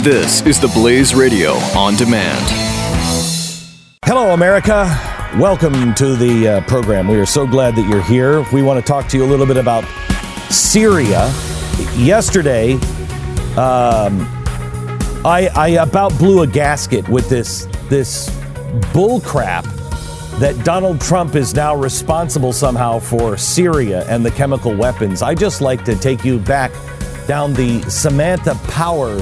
This is the Blaze Radio on demand. Hello, America. Welcome to the program. We are so glad that you're here. We want to talk to you a little bit about Syria. Yesterday, I about blew a gasket with this bull crap that Donald Trump is now responsible somehow for Syria and the chemical weapons. I just like to take you back down the Samantha Power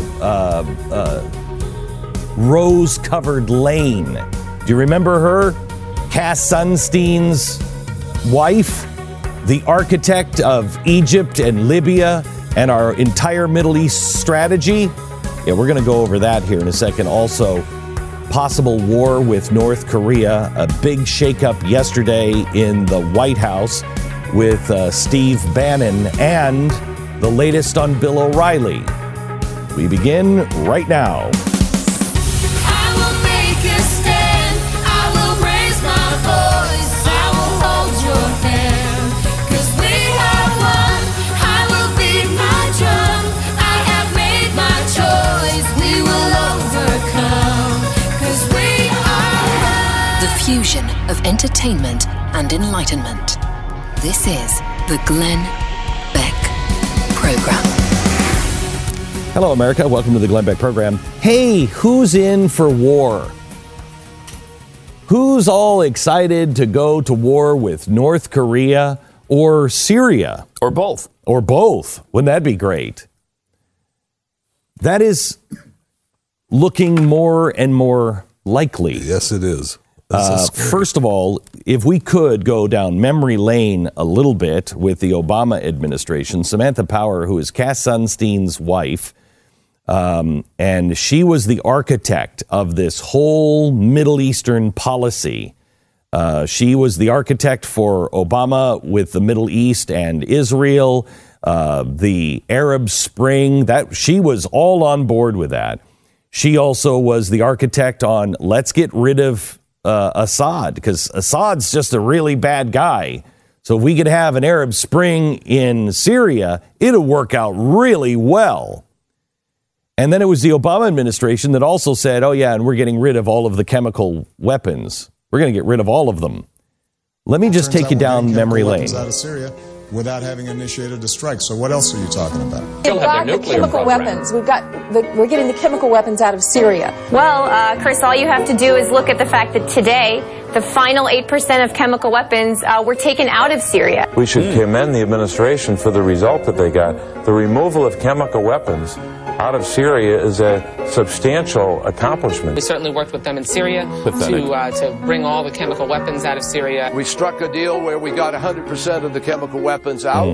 rose-covered lane. Do you remember her? Cass Sunstein's wife, the architect of Egypt and Libya and our entire Middle East strategy? Yeah, we're going to go over that here in a second. Also, possible war with North Korea, a big shakeup yesterday in the White House with Steve Bannon, and the latest on Bill O'Reilly. We begin right now. I will make a stand. I will raise my voice. I will hold your hand. 'Cause we are one. I will beat my drum. I have made my choice. We will overcome. 'Cause we are one. The fusion of entertainment and enlightenment. This is the Glenn Beck Program. Hello, America. Welcome to the Glenn Beck Program. Hey, who's in for war? Who's all excited to go to war with North Korea or Syria? Or both. Or both. Wouldn't that be great? That is looking more and more likely. Yes, it is. First of all, if we could go down memory lane a little bit with the Obama administration, Samantha Power, who is Cass Sunstein's wife, and she was the architect of this whole Middle Eastern policy. She was the architect for Obama with the Middle East and Israel, the Arab Spring. That she was all on board with that. She also was the architect on let's get rid of Assad, because Assad's just a really bad guy. So if we could have an Arab Spring in Syria, it'll work out really well. And then it was the Obama administration that also said, oh yeah, and we're getting rid of all of the chemical weapons. We're going to get rid of all of them. Let me just take you down memory lane. Out of Syria without having initiated a strike. So what else are you talking about? We've got the chemical weapons. We're getting the chemical weapons out of Syria. Well, Chris, all you have to do is look at the fact that today, the final 8% of chemical weapons were taken out of Syria. We should commend the administration for the result that they got. The removal of chemical weapons out of Syria is a substantial accomplishment. We certainly worked with them in Syria to bring all the chemical weapons out of Syria. We struck a deal where we got 100% of the chemical weapons out.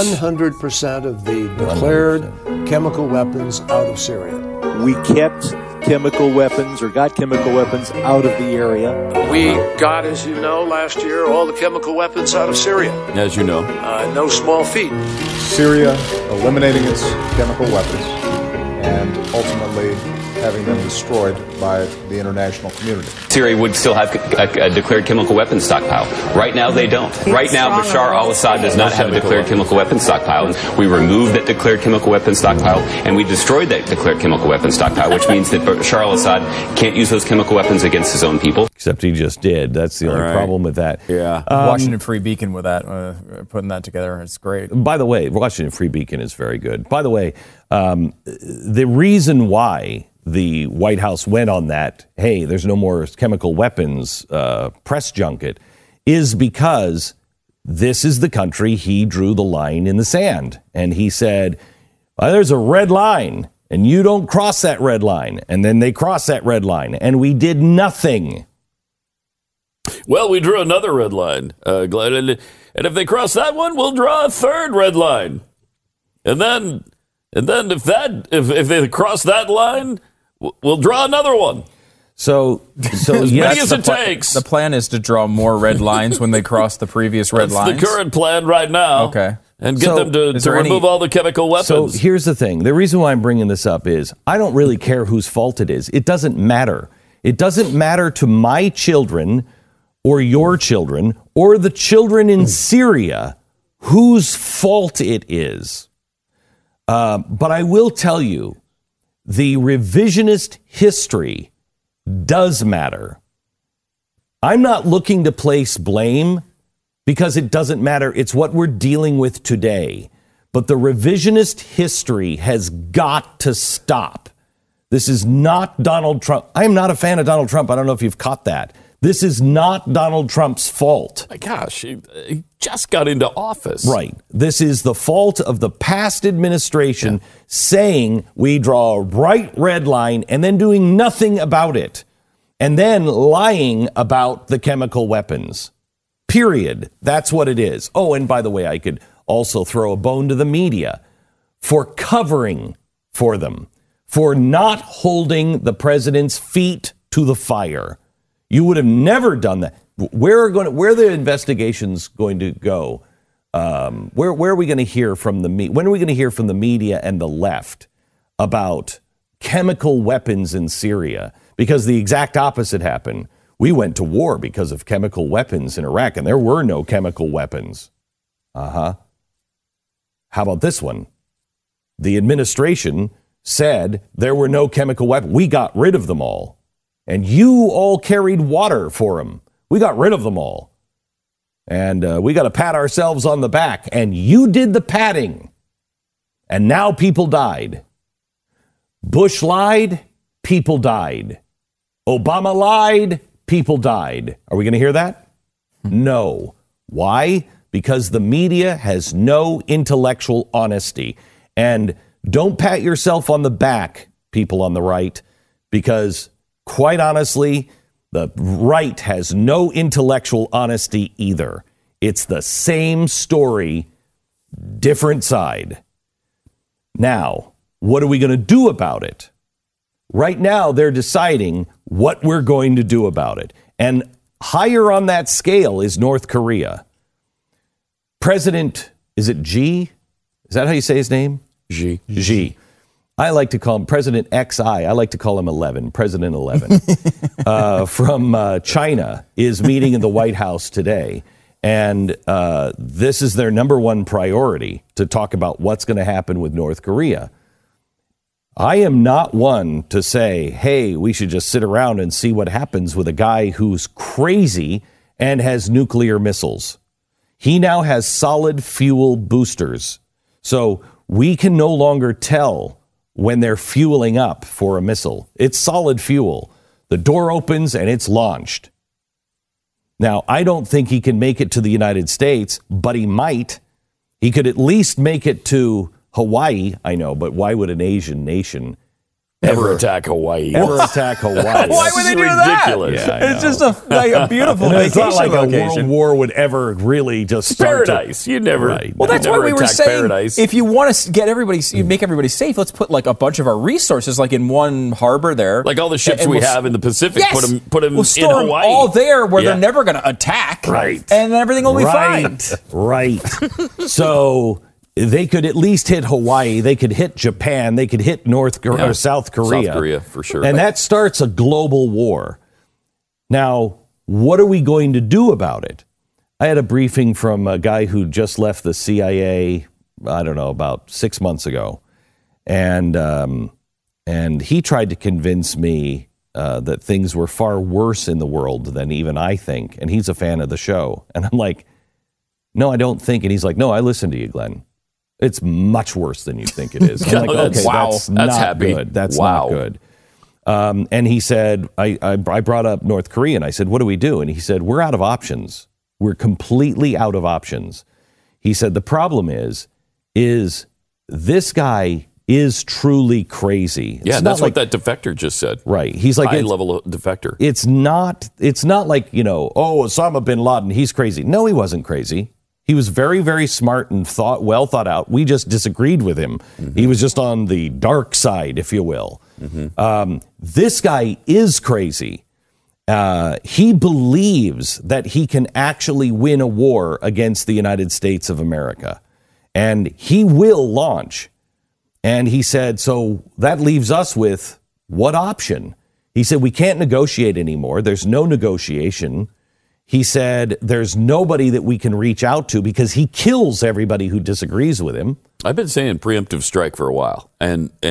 100% of the declared chemical weapons out of Syria. We kept chemical weapons or got chemical weapons out of the area. We got, as you know, last year, all the chemical weapons out of Syria. As you know. No small feat. Syria eliminating its chemical weapons and ultimately having them destroyed by the international community. Syria would still have a declared chemical weapons stockpile. Right now, they don't. Right now, Bashar al-Assad does not have a declared chemical weapons stockpile. We removed that declared chemical weapons stockpile, and we destroyed that declared chemical weapons stockpile, which means that Bashar al-Assad can't use those chemical weapons against his own people. Except he just did. That's the only problem with that. Yeah. Washington Free Beacon with that, putting that together, it's great. By the way, Washington Free Beacon is very good. By the way, the reason why the White House went on that, hey, there's no more chemical weapons press junket, is because this is the country he drew the line in the sand. And he said, there's a red line, and you don't cross that red line. And then they crossed that red line, and we did nothing. Well, we drew another red line, Glenn, and if they cross that one, we'll draw a third red line. And then if they cross that line, we'll draw another one. So as many as it takes. The plan is to draw more red lines when they cross the previous red lines. That's the current plan right now. Okay. And get them to remove all the chemical weapons. So here's the thing. The reason why I'm bringing this up is I don't really care whose fault it is. It doesn't matter. It doesn't matter to my children or your children or the children in Syria whose fault it is. But I will tell you the revisionist history does matter. I'm not looking to place blame because it doesn't matter. It's what we're dealing with today. But the revisionist history has got to stop. This is not Donald Trump. I am not a fan of Donald Trump. I don't know if you've caught that. This is not Donald Trump's fault. My gosh, he just got into office. Right. This is the fault of the past administration saying we draw a bright red line and then doing nothing about it. And then lying about the chemical weapons. Period. That's what it is. Oh, and by the way, I could also throw a bone to the media for covering for them, for not holding the president's feet to the fire. You would have never done that. Where are the investigations going to go? Where are we going to hear from the media? When are we going to hear from the media and the left about chemical weapons in Syria? Because the exact opposite happened. We went to war because of chemical weapons in Iraq, and there were no chemical weapons. How about this one? The administration said there were no chemical weapons. We got rid of them all. And you all carried water for them. We got rid of them all. And we got to pat ourselves on the back. And you did the patting. And now people died. Bush lied. People died. Obama lied. People died. Are we going to hear that? No. Why? Because the media has no intellectual honesty. And don't pat yourself on the back, people on the right, because quite honestly, the right has no intellectual honesty either. It's the same story, different side. Now, what are we going to do about it? Right now, they're deciding what we're going to do about it. And higher on that scale is North Korea. President, is it Xi? Is that how you say his name? Xi. I like to call him President XI. I like to call him 11, President 11, from China, is meeting in the White House today. And this is their number one priority, to talk about what's going to happen with North Korea. I am not one to say, hey, we should just sit around and see what happens with a guy who's crazy and has nuclear missiles. He now has solid fuel boosters. So we can no longer tell when they're fueling up for a missile. It's solid fuel. The door opens and it's launched. Now, I don't think he can make it to the United States, but he might. He could at least make it to Hawaii. I know, but why would an Asian nation ever attack Hawaii? Why would they do ridiculous. that? It's just a beautiful vacation it's not like location. a world war would ever really just start Paradise. You never. Right. Well, that's why we were saying, paradise. if you want to get everybody, you make everybody safe, let's put like a bunch of our resources like in one harbor there. Like all the ships we have in the Pacific, yes, put them we'll in store Hawaii. all there where they're never going to attack. Right. And then everything will be fine. Right. So they could at least hit Hawaii. They could hit Japan. They could hit or South Korea. South Korea, for sure. And that starts a global war. Now, what are we going to do about it? I had a briefing from a guy who just left the CIA, I don't know, about 6 months ago. And he tried to convince me that things were far worse in the world than even I think. And he's a fan of the show. And I'm like, no, I don't think. And he's like, no, I listen to you, Glenn. It's much worse than you think it is. I'm like, okay, that's not good. That's not good. And he said, I brought up North Korea, and I said, what do we do? And he said, we're out of options. We're completely out of options. He said, the problem is this guy is truly crazy. Yeah, that's what that defector just said. Right. He's like high-level defector. It's not like, Osama bin Laden, he's crazy. No, he wasn't crazy. He was very, very smart and well thought out. We just disagreed with him. Mm-hmm. He was just on the dark side, if you will. Mm-hmm. This guy is crazy. He believes that he can actually win a war against the United States of America. And he will launch. And he said, so that leaves us with what option? He said, we can't negotiate anymore. There's no negotiation. He said, there's nobody that we can reach out to because he kills everybody who disagrees with him. I've been saying preemptive strike for a while. And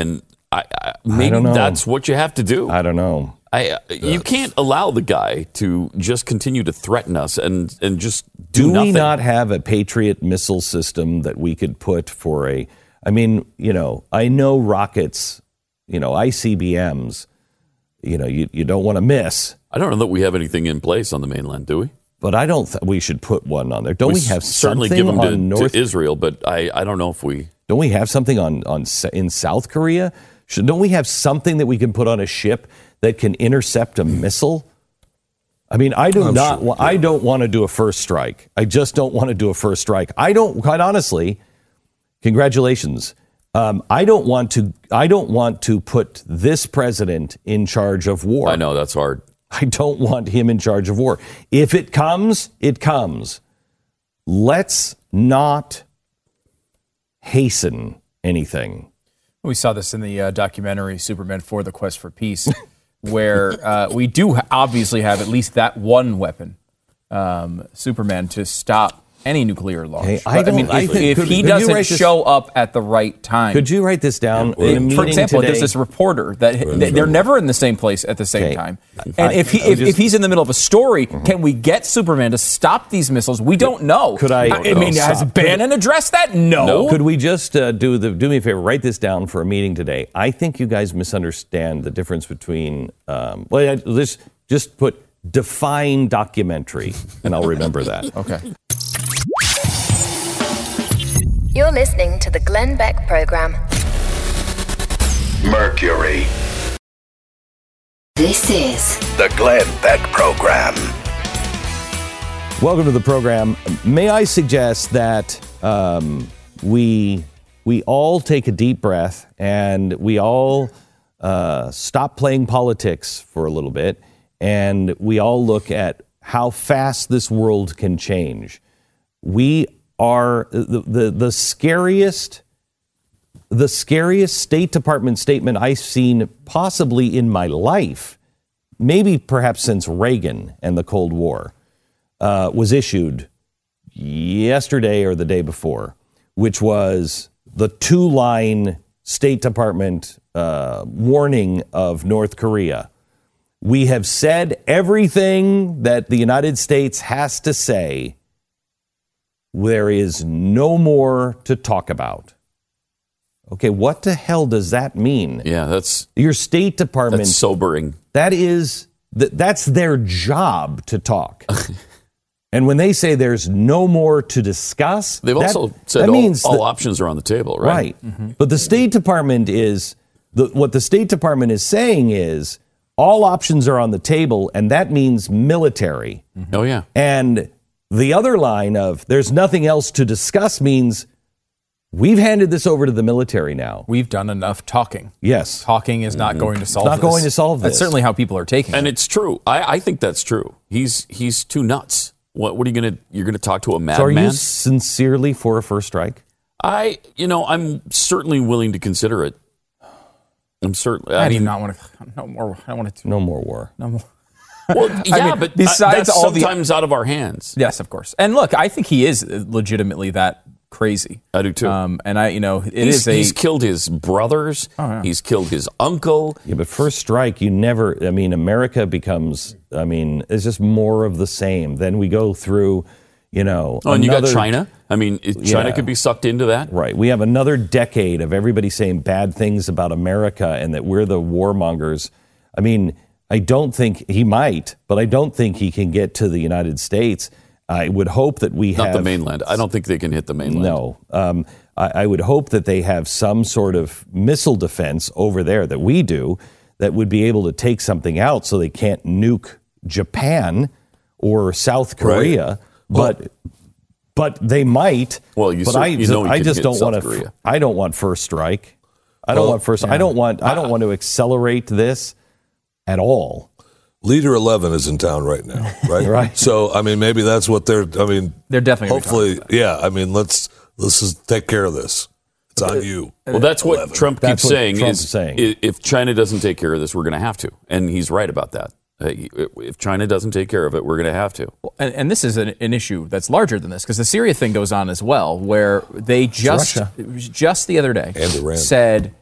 maybe don't know. that's what you have to do. I don't know. You can't allow the guy to just continue to threaten us and just do Do nothing. we not have a Patriot missile system that we could put for I know rockets, ICBMs, you don't want to miss. I don't know that we have anything in place on the mainland, do we? But I don't we should put one on there. Don't we have certainly something give them on North to Israel, but I don't know if we... Don't we have something in South Korea? Don't we have something that we can put on a ship that can intercept a missile? I mean, I don't want to do a first strike. I just don't want to do a first strike. Quite honestly, congratulations. I don't want to put this president in charge of war. I know, that's hard. I don't want him in charge of war. If it comes, it comes. Let's not hasten anything. We saw this in the documentary Superman 4: The Quest for Peace, where we do obviously have at least that one weapon, Superman, to stop any nuclear launch. Hey, if he doesn't show up at the right time. Could you write this down? In a meeting for example, today? there's this reporter that they're never in the same place at the same time. And if he's in the middle of a story, can we get Superman to stop these missiles? We don't know. Has Bannon addressed that? No. Could we just do me a favor? Write this down for a meeting today. I think you guys misunderstand the difference between. Let's just put define documentary, and I'll remember that. Okay. You're listening to the Glenn Beck Program. Mercury. This is the Glenn Beck Program. Welcome to the program. May I suggest that we all take a deep breath and we all stop playing politics for a little bit, and we all look at how fast this world can change. We are the scariest State Department statement I've seen possibly in my life, maybe perhaps since Reagan and the Cold War, was issued yesterday or the day before, which was the 2-line State Department warning of North Korea. We have said everything that the United States has to say. There is no more to talk about. Okay, what the hell does that mean? Yeah, that's your State Department. That's sobering. That's their job to talk. And when they say there's no more to discuss, they've also said all options are on the table, right? Right. Mm-hmm. But the State Department what the State Department is saying is all options are on the table, and that means military. Mm-hmm. Oh yeah. And the other line of there's nothing else to discuss means we've handed this over to the military now. We've done enough talking. Yes. Talking is not going to solve this. It's not going to solve this. That's certainly how people are taking it. And it's true. I think that's true. He's too nuts. What are you you're gonna talk to a madman? So are you sincerely for a first strike? I'm certainly willing to consider it. I'm certainly. I do not want to. No more. I want to. No more war. No more. Well, yeah, but besides that's sometimes out of our hands. Yes, of course. And look, I think he is legitimately that crazy. I do too. He's killed his brothers. Oh, yeah. He's killed his uncle. Yeah, but first strike, America becomes. It's just more of the same. Then we go through, and you got China. China could be sucked into that. Right. We have another decade of everybody saying bad things about America and that we're the warmongers. I don't think he might, but I don't think he can get to the United States. I would hope that we have... Not the mainland. I don't think they can hit the mainland. No. I would hope that they have some sort of missile defense over there that we do that would be able to take something out so they can't nuke Japan or South Korea. Right. But they might. Well, I just don't want to. I don't want first strike. I don't want first. Yeah. I don't want to accelerate this at all. Leader 11 is in town right now, right? Right. So, maybe that's what they're definitely hopefully, yeah. Let's just take care of this. It's on you. Well, that's what 11. Trump keeps saying. If China doesn't take care of this, we're going to have to. And he's right about that. If China doesn't take care of it, we're going to have to. And this is an issue that's larger than this, because the Syria thing goes on as well, where they just the other day said,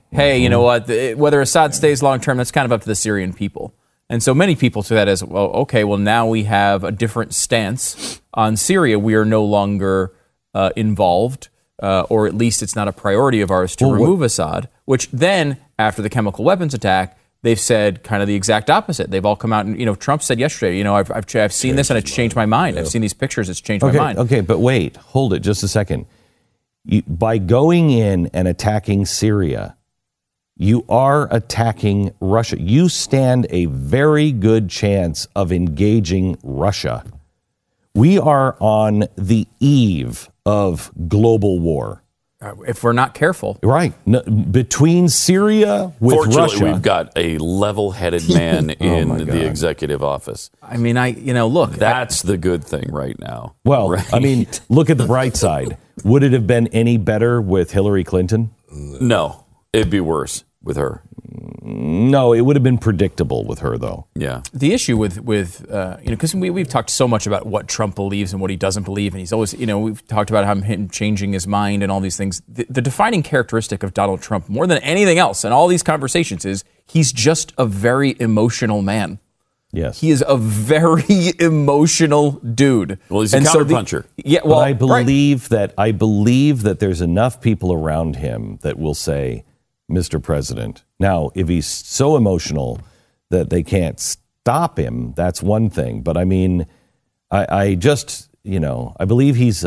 hey, you know what? Whether Assad stays long term, that's kind of up to the Syrian people. And so many people see that as, well, okay, well, now we have a different stance on Syria. We are no longer involved, or at least it's not a priority of ours to remove Assad, which then, after the chemical weapons attack, they've said kind of the exact opposite. They've all come out and, Trump said yesterday, I've seen this and it's changed my mind. I've seen these pictures, it's changed my mind. Okay, but wait, hold it just a second. By going in and attacking Syria, you are attacking Russia. You stand a very good chance of engaging Russia. We are on the eve of global war. If we're not careful. Right. Between Syria with Fortunately, Russia. we've got a level-headed man in the executive office. I mean, look. That's the good thing right now. Well, right? I mean, look at the bright side. Would it have been any better with Hillary Clinton? No, it'd be worse with her. No, it would have been predictable with her, though. Yeah. The issue with because we've talked so much about what Trump believes and what he doesn't believe, and he's always, we've talked about him changing his mind and all these things. The defining characteristic of Donald Trump, more than anything else in all these conversations, is he's just a very emotional man. Yes. He is a very emotional dude. Well, he's a counterpuncher. But I believe that there's enough people around him that will say, Mr. President. Now, if he's so emotional that they can't stop him, that's one thing. But I mean, I just, I believe he's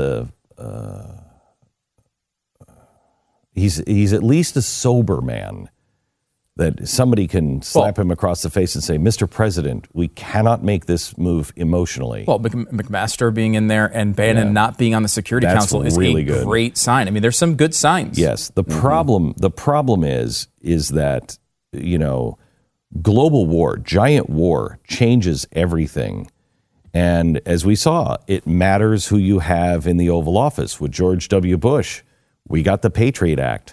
he's at least a sober man, that somebody can slap him across the face and say, Mr. President, we cannot make this move emotionally. Well, McMaster being in there and Bannon not being on the Security Council is really a great sign. I mean, there's some good signs. Yes. The problem is that, global war, giant war, changes everything. And as we saw, it matters who you have in the Oval Office. With George W. Bush, we got the Patriot Act.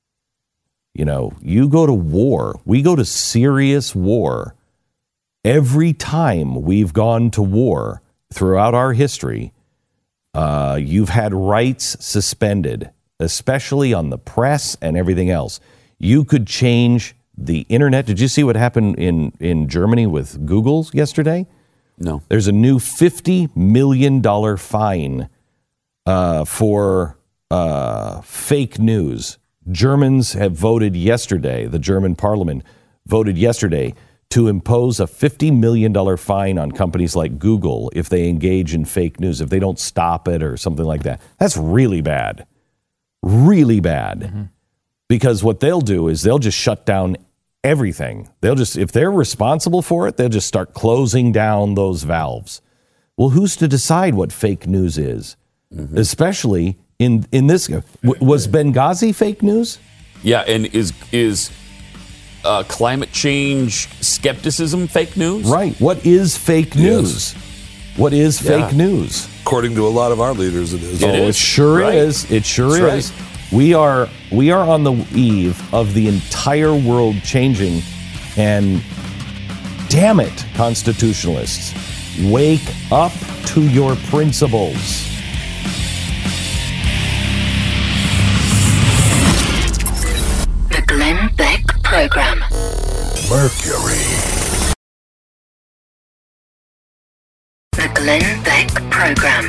You go to war. We go to serious war. Every time we've gone to war throughout our history, you've had rights suspended, especially on the press and everything else. You could change the internet. Did you see what happened in Germany with Google yesterday? No. There's a new $50 million fine for fake news. Germans have voted yesterday, the German parliament voted yesterday to impose a $50 million fine on companies like Google if they engage in fake news, if they don't stop it or something like that. That's really bad. Really bad. Mm-hmm. Because what they'll do is they'll just shut down everything. If they're responsible for it, they'll just start closing down those valves. Well, who's to decide what fake news is? Mm-hmm. Especially in this, was Benghazi fake news? Yeah, and is climate change skepticism fake news? Right. What is fake news? What is fake news? According to a lot of our leaders, it is. It sure is. It sure is. We are on the eve of the entire world changing, and damn it, constitutionalists, wake up to your principles. The Glenn Beck Program. Mercury. The Glenn Beck Program.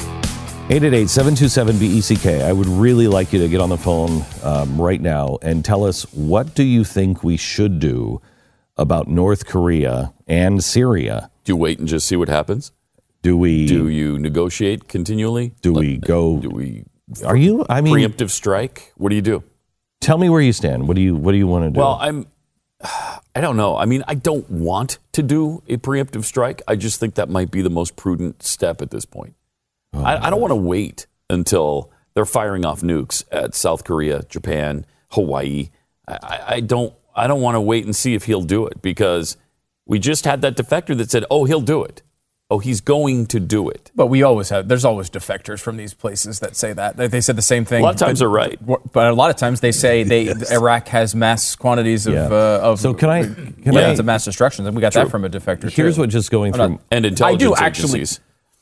888-727-BECK. I would really like you to get on the phone right now and tell us, what do you think we should do about North Korea and Syria? Do you wait and just see what happens? Do you negotiate continually? Are you? I mean, preemptive strike? What do you do? Tell me where you stand. What do you want to do? Well, I don't know. I mean, I don't want to do a preemptive strike. I just think that might be the most prudent step at this point. I don't want to wait until they're firing off nukes at South Korea, Japan, Hawaii. I don't want to wait and see if he'll do it, because we just had that defector that said, "Oh, he'll do it. Oh, he's going to do it." But there's always defectors from these places that say that. They said the same thing. A lot of times they're right. But a lot of times they say Iraq has mass quantities of so can I of mass destruction, and we got that from a defector. Here's what just going through and intelligence agencies.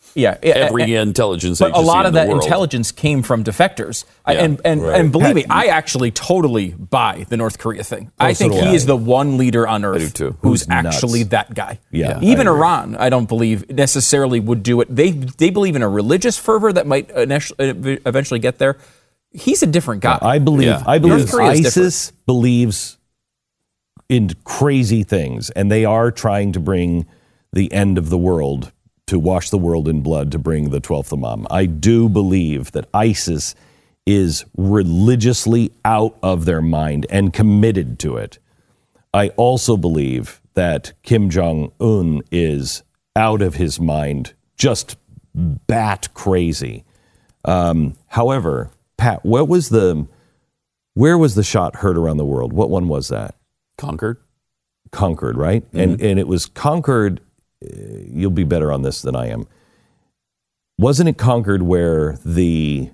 every intelligence agency But a lot of in the that world. intelligence came from defectors. Yeah. And believe me, I actually totally buy the North Korea thing. I think so do he I. is the one leader on earth do too. who's Who's nuts. actually that guy. Yeah, Even I agree. Iran, I don't believe necessarily would do it. They believe in a religious fervor that might eventually get there. He's a different guy. I believe North Korea is ISIS believes in crazy things, and they are trying to bring the end of the world, to wash the world in blood, to bring the 12th Imam. I do believe that ISIS is religiously out of their mind and committed to it. I also believe that Kim Jong-un is out of his mind, just bat crazy. However, Pat, where was the shot heard around the world? What one was that? Concord, right? Mm-hmm. And it was Concord. You'll be better on this than I am. Wasn't it Concord where the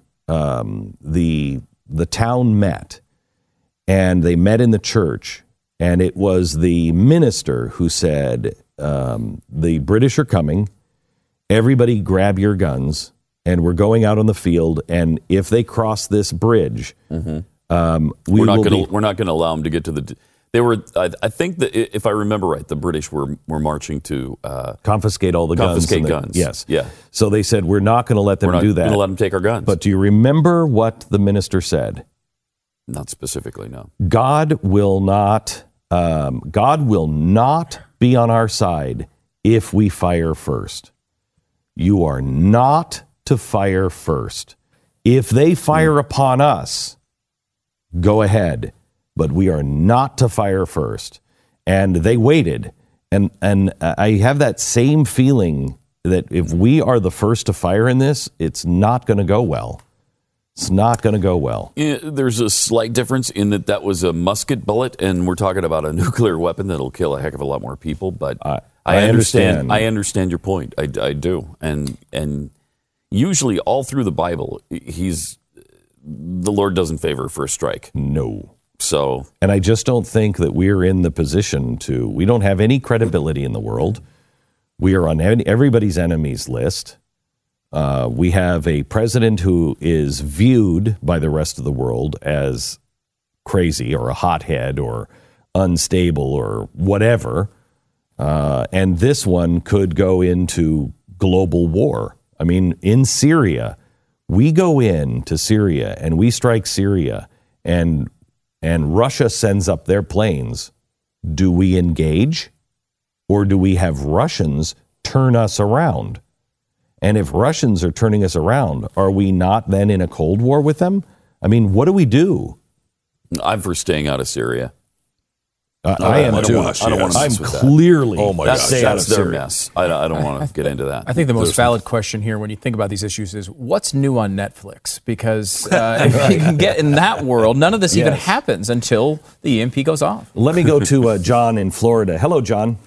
town met, and they met in the church, and it was the minister who said, the British are coming, everybody grab your guns, and we're going out on the field, and if they cross this bridge, we're not going to allow them to get to the. They were. I think that if I remember right, the British were marching to confiscate all the guns. Confiscate guns. Yes. Yeah. So they said we're not going to let them do that. We're not going to let them take our guns. But do you remember what the minister said? Not specifically, no. God will not be on our side if we fire first. You are not to fire first. If they fire upon us, go ahead, but we are not to fire first. And they waited. And I have that same feeling that if we are the first to fire in this, it's not going to go well. It's not going to go well. Yeah, there's a slight difference in that was a musket bullet, and we're talking about a nuclear weapon that'll kill a heck of a lot more people. But I understand. I understand your point. I do. And usually, all through the Bible, the Lord doesn't favor first strike. No. So, and I just don't think that we're in the position to. We don't have any credibility in the world. We are on everybody's enemies list. We have a president who is viewed by the rest of the world as crazy or a hothead or unstable or whatever. And this one could go into global war. I mean, in Syria, we go into Syria and we strike Syria and Russia sends up their planes. Do we engage, or do we have Russians turn us around? And if Russians are turning us around, are we not then in a Cold War with them? I mean, what do we do? I'm for staying out of Syria. I am too. I don't want to mess with that. Clearly, that's their mess. I don't want to get into that. I think the most valid question here when you think about these issues is what's new on Netflix? Because if you can get in that world, none of this even happens until the EMP goes off. Let me go to John in Florida. Hello, John.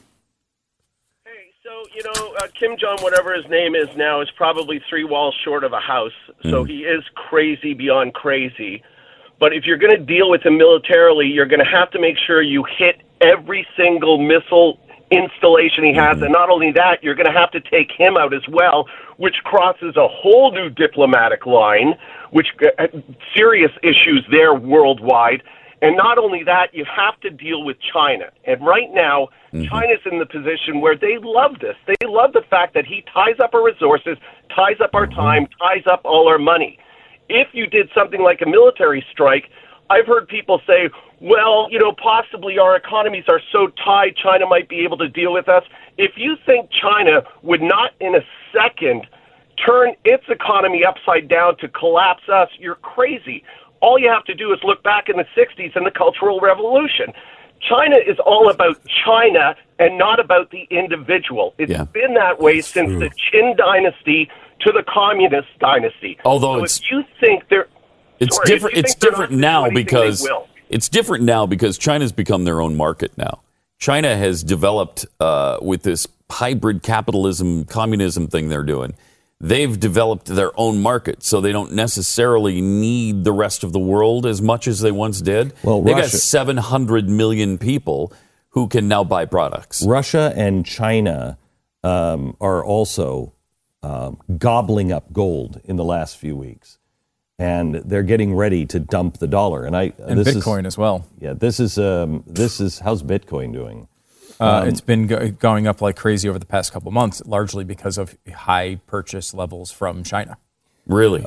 Kim Jong, whatever his name is now, is probably 3 walls short of a house. So he is crazy beyond crazy. But if you're going to deal with him militarily, you're going to have to make sure you hit every single missile installation he has. And not only that, you're going to have to take him out as well, which crosses a whole new diplomatic line, which serious issues there worldwide. And not only that, you have to deal with China. And right now, China's in the position where they love this. They love the fact that he ties up our resources, ties up our time, ties up all our money. If you did something like a military strike, I've heard people say, well, possibly our economies are so tied, China might be able to deal with us. If you think China would not in a second turn its economy upside down to collapse us, you're crazy. All you have to do is look back in the 60s and the Cultural Revolution. China is all about China and not about the individual. It's been that way since the Qin dynasty to the communist dynasty. Although if you think it's different. It's different now because China's become their own market now. China has developed with this hybrid capitalism, communism thing they're doing. They've developed their own market, so they don't necessarily need the rest of the world as much as they once did. Well, they got 700 million people who can now buy products. Russia and China are also gobbling up gold in the last few weeks, and they're getting ready to dump the dollar. And Bitcoin as well. Yeah, this is how's Bitcoin doing? It's been going up like crazy over the past couple months, largely because of high purchase levels from China. Really?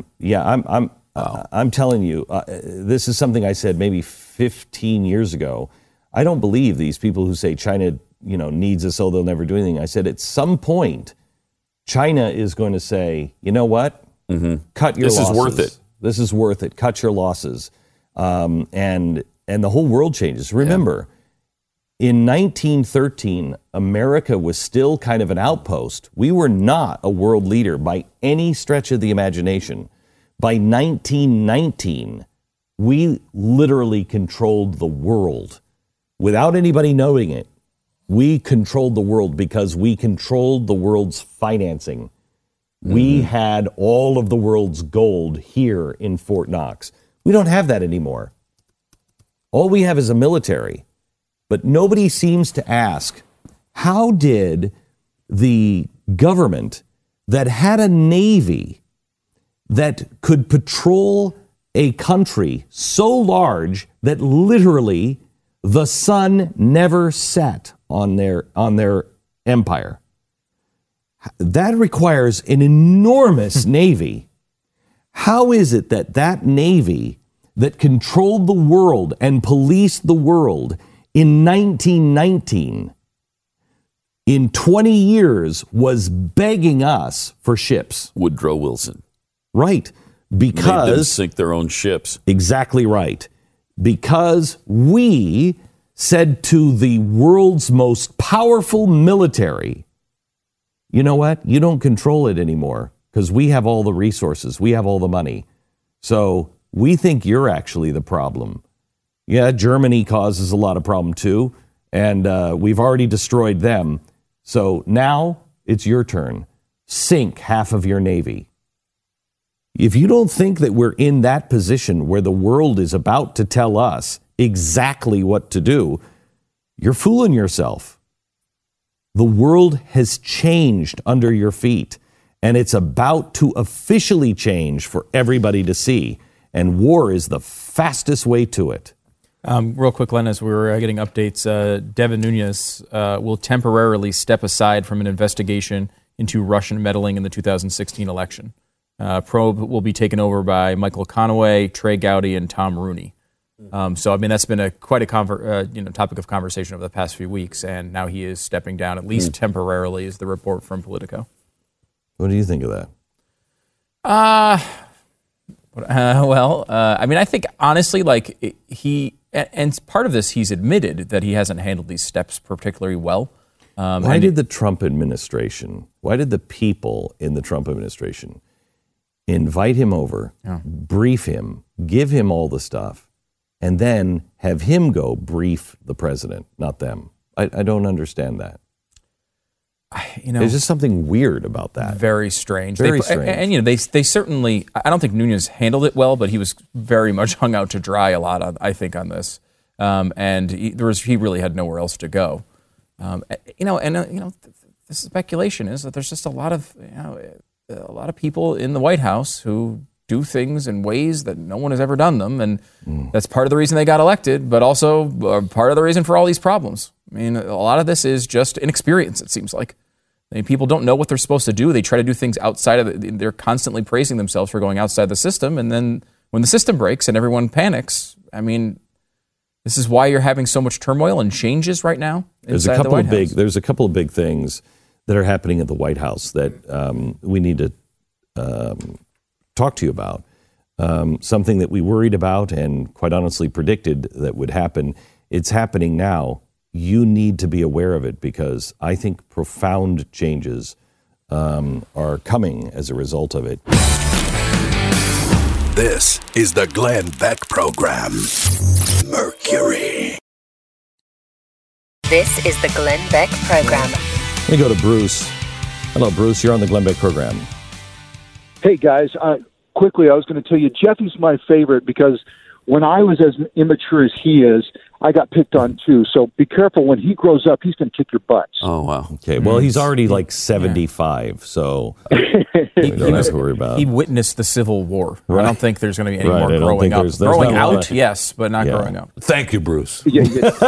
I'm telling you, this is something I said maybe 15 years ago. I don't believe these people who say China, needs us, so they'll never do anything. I said at some point, China is going to say, you know what? Cut your losses. This is worth it. This is worth it. Cut your losses. And the whole world changes. Remember, in 1913, America was still kind of an outpost. We were not a world leader by any stretch of the imagination. By 1919, we literally controlled the world. Without anybody knowing it, we controlled the world because we controlled the world's financing. We had all of the world's gold here in Fort Knox. We don't have that anymore. All we have is a military. But nobody seems to ask, how did the government that had a navy that could patrol a country so large that literally the sun never set on their empire? That requires an enormous navy. How is it that navy that controlled the world and policed the world in 1919, in 20 years, was begging us for ships? Woodrow Wilson. Right. Because made them sink their own ships. Exactly right. Because we said to the world's most powerful military, you know what? You don't control it anymore because we have all the resources. We have all the money. So we think you're actually the problem. Yeah, Germany causes a lot of problem too, and we've already destroyed them. So now it's your turn. Sink half of your navy. If you don't think that we're in that position where the world is about to tell us exactly what to do, you're fooling yourself. The world has changed under your feet, and it's about to officially change for everybody to see. And war is the fastest way to it. Real quick, Len, as we were getting updates, Devin Nunes will temporarily step aside from an investigation into Russian meddling in the 2016 election. Probe will be taken over by Michael Conaway, Trey Gowdy, and Tom Rooney. So, I mean, that's been quite a topic of conversation over the past few weeks, and now he is stepping down, at least temporarily, is the report from Politico. What do you think of that? I mean, I think, honestly, and part of this, he's admitted that he hasn't handled these steps particularly well. Why did the Trump administration, why did the people in the Trump administration invite him over, brief him, give him all the stuff, and then have him go brief the president, not them? I don't understand that. There's just something weird about that. Very strange. Very strange. And they certainly, I don't think Nunes handled it well, but he was very much hung out to dry a lot, I think, on this. And he really had nowhere else to go. The speculation is that there's just a lot of people in the White House who do things in ways that no one has ever done them, and that's part of the reason they got elected, but also part of the reason for all these problems. I mean, a lot of this is just inexperience, it seems like. I mean, people don't know what they're supposed to do. They try to do things outside of they're constantly praising themselves for going outside the system, and then when the system breaks and everyone panics, I mean, this is why you're having so much turmoil and changes right now inside the White House. There's a couple of big things that are happening at the White House that we need to talk to you about. Something that we worried about and quite honestly predicted that would happen. It's happening now. You need to be aware of it because I think profound changes are coming as a result of it. This is the Glenn Beck Program. Mercury. This is the Glenn Beck Program. Let me go to Bruce. Hello, Bruce. You're on the Glenn Beck Program. Hey, guys. Quickly, I was going to tell you, Jeffy's my favorite because when I was as immature as he is, I got picked on too. So be careful. When he grows up, he's going to kick your butts. Oh, wow. Okay. Well, he's already like 75, so we don't have to worry about He it. witnessed the Civil War. Right. I don't think there's going to be any Right, more I don't growing think up. there's Growing not a lot out, of- yes, but not Yeah. growing up. Thank you, Bruce. Yeah,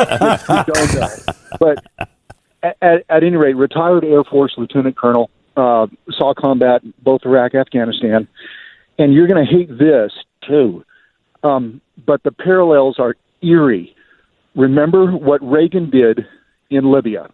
but at any rate, retired Air Force Lieutenant Colonel, saw combat both Iraq, Afghanistan, and you're going to hate this too. But the parallels are eerie. Remember what Reagan did in Libya.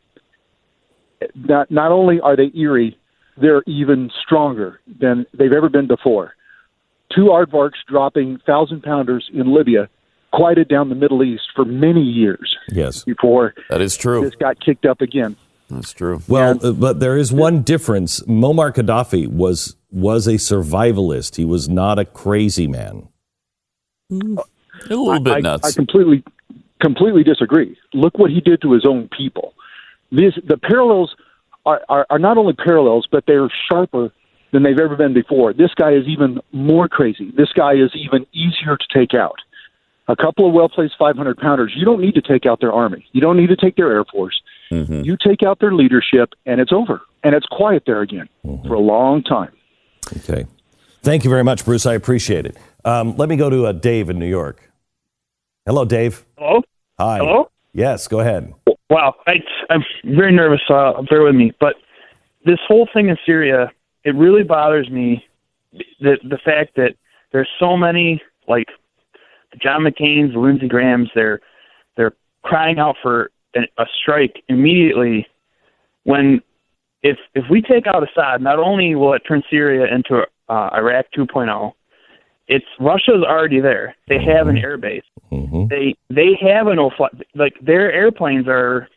Not only are they eerie, they're even stronger than they've ever been before. 2 aardvarks dropping 1,000-pounders in Libya quieted down the Middle East for many years. Yes. Before that is true. This got kicked up again. That's true. Well, but there is one difference. Muammar Gaddafi was a survivalist. He was not a crazy man. A little bit nuts. I completely disagree. Look what he did to his own people. The parallels are not only parallels, but they're sharper than they've ever been before. This guy is even more crazy. This guy is even easier to take out. A couple of well-placed 500-pounders, you don't need to take out their army. You don't need to take their Air Force. Mm-hmm. You take out their leadership, and it's over. And it's quiet there again for a long time. Okay. Thank you very much, Bruce. I appreciate it. Let me go to Dave in New York. Hello, Dave. Hello? Hi. Hello? Yes, go ahead. Wow, I'm very nervous, bear with me. But this whole thing in Syria, it really bothers me, the fact that there's so many, like, the John McCain's, the Lindsey Graham's, they're crying out for a strike immediately when if we take out Assad, not only will it turn Syria into Iraq 2.0, it's Russia's already there. They have an air base. Mm-hmm. They have a no-fly, like their airplanes were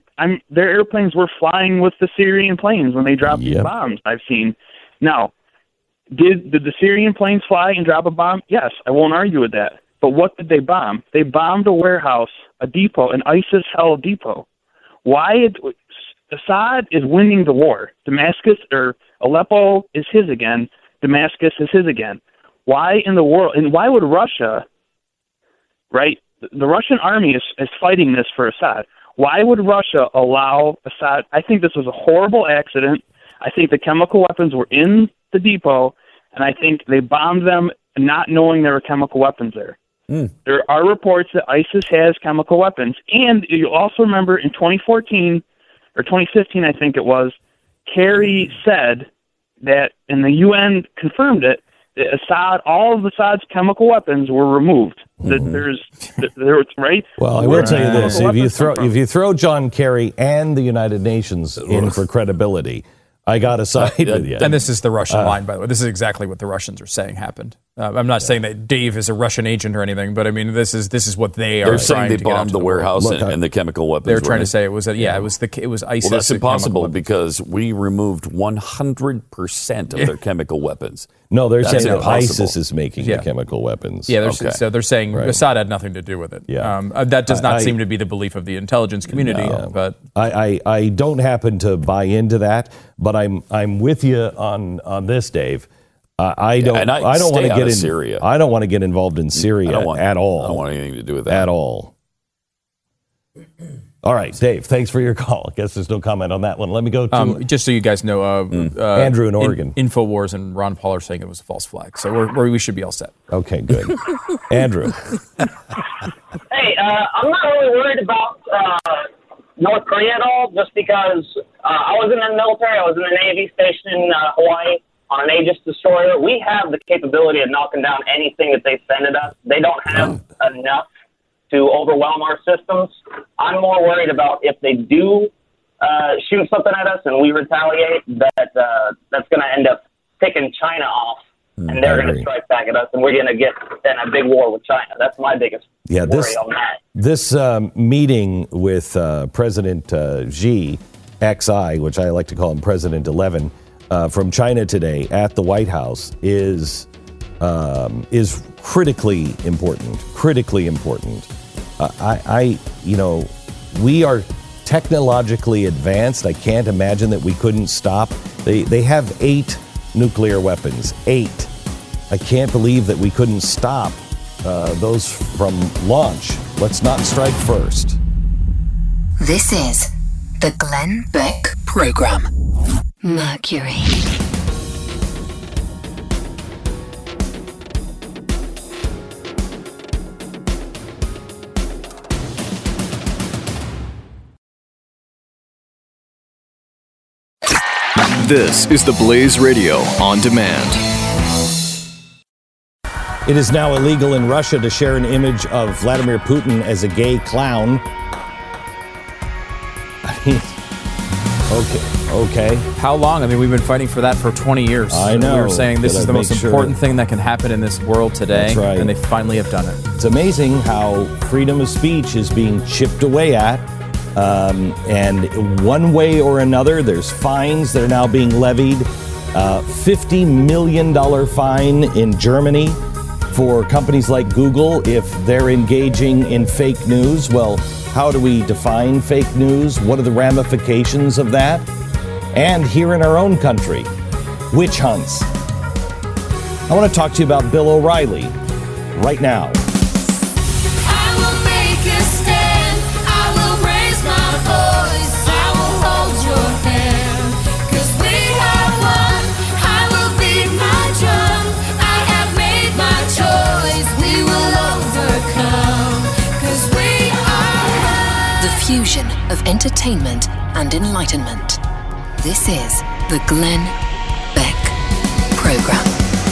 flying with the Syrian planes when they dropped these bombs. I've seen. Now, did the Syrian planes fly and drop a bomb? Yes, I won't argue with that. But what did they bomb? They bombed a warehouse, a depot, an ISIS-held depot. Assad is winning the war. Damascus or Aleppo is his again. Damascus is his again. Why in the world? And why would Russia, right? The Russian army is fighting this for Assad. Why would Russia allow Assad? I think this was a horrible accident. I think the chemical weapons were in the depot, and I think they bombed them not knowing there were chemical weapons there. There are reports that ISIS has chemical weapons. And you also remember in 2014 or 2015, I think it was, Kerry said that, and the UN confirmed it, that all of Assad's chemical weapons were removed. That there, right? Well, I will tell you this: if you throw John Kerry and the United Nations in for credibility, I got to side with you. And this is the Russian line, by the way. This is exactly what the Russians are saying happened. I'm not saying that Dave is a Russian agent or anything, but I mean this is what they are. They're saying they to get out bombed to the warehouse world. and the chemical weapons. They're trying right? to say it was it was ISIS. Well, that's impossible because we removed 100% of their chemical weapons. No, they're That's saying that impossible. ISIS is making the chemical weapons. Yeah, so they're saying Assad had nothing to do with it. Yeah. That does not seem to be the belief of the intelligence community. No. But I don't happen to buy into that, but I'm with you on this, Dave. I don't want to get in Syria. I don't want to get involved in Syria at all. I don't want anything to do with that at all. All right, Dave. Thanks for your call. I guess there's no comment on that one. Let me go to just so you guys know, Andrew in Oregon. Infowars and Ron Paul are saying it was a false flag, so we should be all set. Okay, good. Andrew. Hey, I'm not really worried about North Korea at all, just because I was in the military. I was in the Navy stationed in Hawaii on an Aegis destroyer. We have the capability of knocking down anything that they send at us. They don't have enough to overwhelm our systems. I'm more worried about if they do shoot something at us and we retaliate, that's going to end up picking China off, and they're going to strike back at us, and we're going to get in a big war with China. That's my biggest worry on that. This meeting with President Xi, XI, which I like to call him President 11, from China today at the White House is critically important. Critically important. We are technologically advanced. I can't imagine that we couldn't stop. They have 8 nuclear weapons. 8. I can't believe that we couldn't stop those from launch. Let's not strike first. This is the Glenn Beck Program. Mercury. This is the Blaze Radio on demand. It is now illegal in Russia to share an image of Vladimir Putin as a gay clown. I mean, okay. How long? I mean, we've been fighting for that for 20 years. I know. We were saying this is the most important thing that can happen in this world today. That's right. And they finally have done it. It's amazing how freedom of speech is being chipped away at. And one way or another, there's fines that are now being levied. $50 million fine in Germany for companies like Google if they're engaging in fake news. Well, how do we define fake news? What are the ramifications of that? And here in our own country, witch hunts. I want to talk to you about Bill O'Reilly right now. Fusion of entertainment and enlightenment. This is the Glenn Beck Program.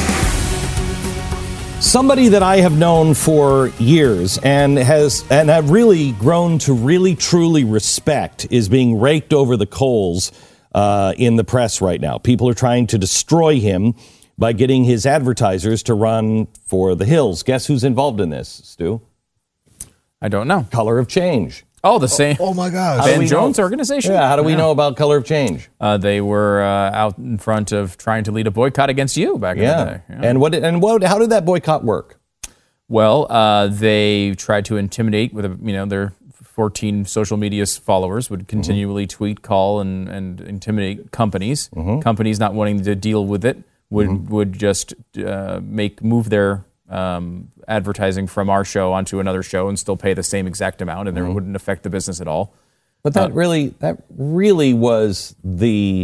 Somebody that I have known for years and have really grown to really truly respect is being raked over the coals in the press right now. People are trying to destroy him by getting his advertisers to run for the hills. Guess who's involved in this, Stu? I don't know. Color of Change. Oh, the same. Oh my gosh. Ben Jones organization? Yeah, how do we know about Color of Change? They were out in front of trying to lead a boycott against you back in the day. Yeah. And how did that boycott work? Well, they tried to intimidate with their 14 social media followers would continually tweet, call, and intimidate companies. Companies not wanting to deal with it would just move their advertising from our show onto another show and still pay the same exact amount, and it wouldn't affect the business at all. But that really was the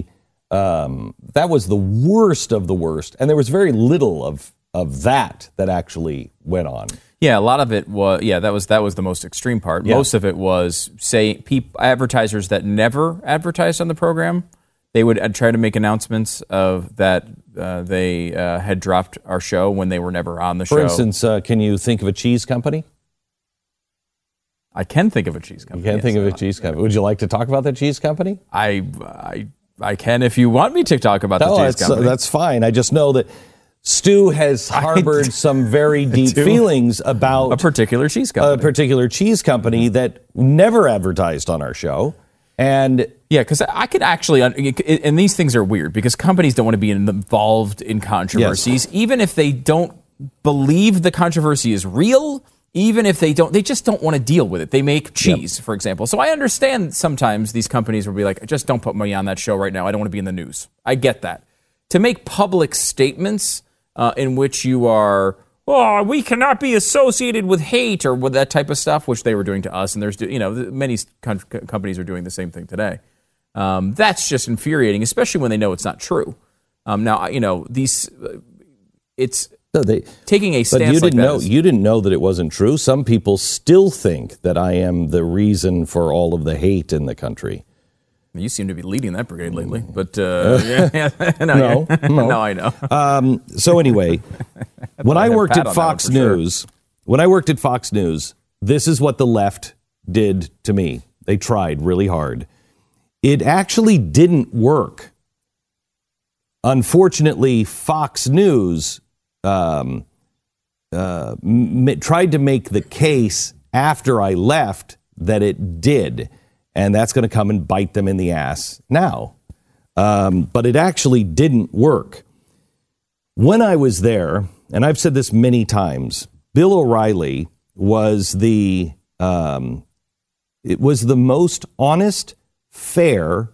worst of the worst, and there was very little of that actually went on. Yeah, a lot of it was. Yeah, that was the most extreme part. Yeah. Most of it was advertisers that never advertised on the program. They would try to make announcements of that they had dropped our show when they were never on the show. For instance, can you think of a cheese company? I can think of a cheese company. You can think of a cheese company. Would you like to talk about that cheese company? I can if you want me to talk about the cheese company. That's fine. I just know that Stu has harbored some very deep feelings about a particular cheese company. That never advertised on our show. And yeah, because I could actually, and these things are weird because companies don't want to be involved in controversies, yes. Even if they don't believe the controversy is real, even if they just don't want to deal with it. They make cheese, for example. So I understand sometimes these companies will be like, just don't put me on that show right now. I don't want to be in the news. I get that. To make public statements in which you are, we cannot be associated with hate or with that type of stuff, which they were doing to us, and there's many companies are doing the same thing today. That's just infuriating, especially when they know it's not true. Taking a stance like that. You didn't know that it wasn't true. Some people still think that I am the reason for all of the hate in the country. You seem to be leading that brigade lately, but no, I know. So anyway, when I worked at Fox News, this is what the left did to me. They tried really hard. It actually didn't work. Unfortunately, Fox News tried to make the case after I left that it did. And that's going to come and bite them in the ass now. But it actually didn't work. When I was there, and I've said this many times, Bill O'Reilly was the most honest, fair,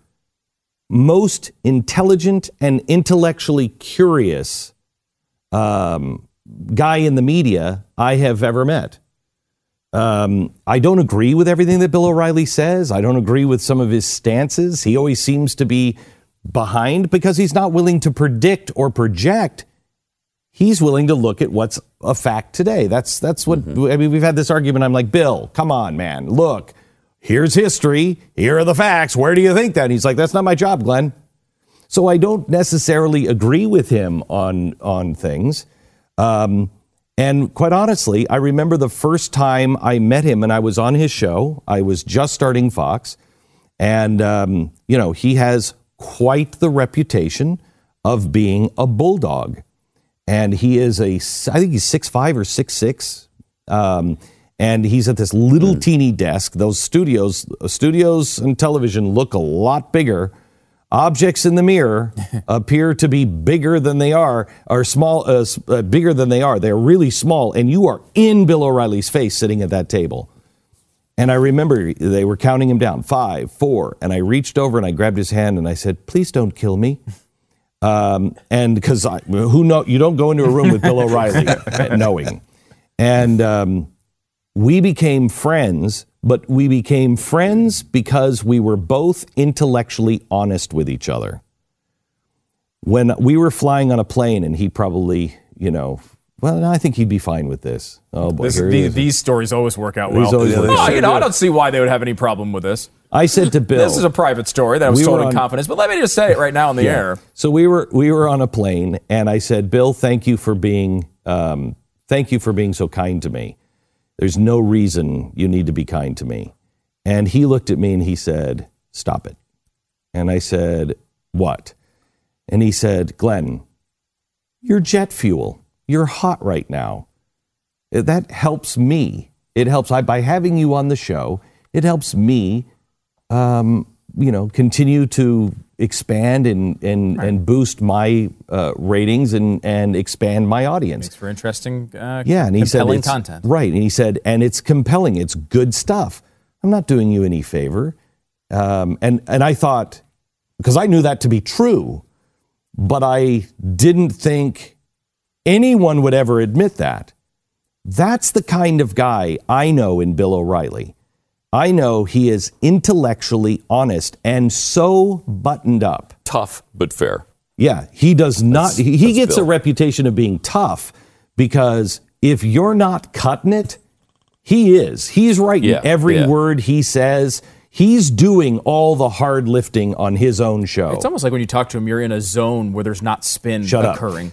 most intelligent, and intellectually curious guy in the media I have ever met. I don't agree with everything that Bill O'Reilly says. I don't agree with some of his stances. He always seems to be behind because he's not willing to predict or project. He's willing to look at what's a fact today. That's what, I mean, we've had this argument. I'm like, Bill, come on, man. Look, here's history. Here are the facts. Where do you think that? And he's like, that's not my job, Glenn. So I don't necessarily agree with him on things. And quite honestly, I remember the first time I met him and I was on his show. I was just starting Fox. And, he has quite the reputation of being a bulldog. And he is I think he's 6'5" or 6'6". And he's at this little teeny desk. Those studios and television look a lot bigger. Objects in the mirror appear to be bigger than they are, or bigger than they are. They're really small, and you are in Bill O'Reilly's face sitting at that table. And I remember they were counting him down, 5, 4, and I reached over and I grabbed his hand and I said, "Please don't kill me." And because you don't go into a room with Bill O'Reilly knowing. And we became friends. But we became friends because we were both intellectually honest with each other. When we were flying on a plane and he probably, I think he'd be fine with this. Oh, boy. These stories always work out well. I don't see why they would have any problem with this. I said to Bill. This is a private story that I was told in confidence, but let me just say it right now on the air. So we were on a plane and I said, Bill, thank you for being so kind to me. There's no reason you need to be kind to me. And he looked at me and he said, "Stop it." And I said, "What?" And he said, "Glenn, you're jet fuel. You're hot right now. That helps me. It helps by having you on the show. It helps me, continue to expand and boost my ratings and expand my audience." Makes for interesting, and he compelling said content. Right, and he said, and it's compelling. It's good stuff. I'm not doing you any favor. And I thought, because I knew that to be true, but I didn't think anyone would ever admit that. That's the kind of guy I know in Bill O'Reilly. I know he is intellectually honest and so buttoned up. Tough, but fair. Yeah, he does not. He gets a reputation of being tough because if you're not cutting it, he is. He's writing every word he says. He's doing all the hard lifting on his own show. It's almost like when you talk to him, you're in a zone where there's not spin occurring.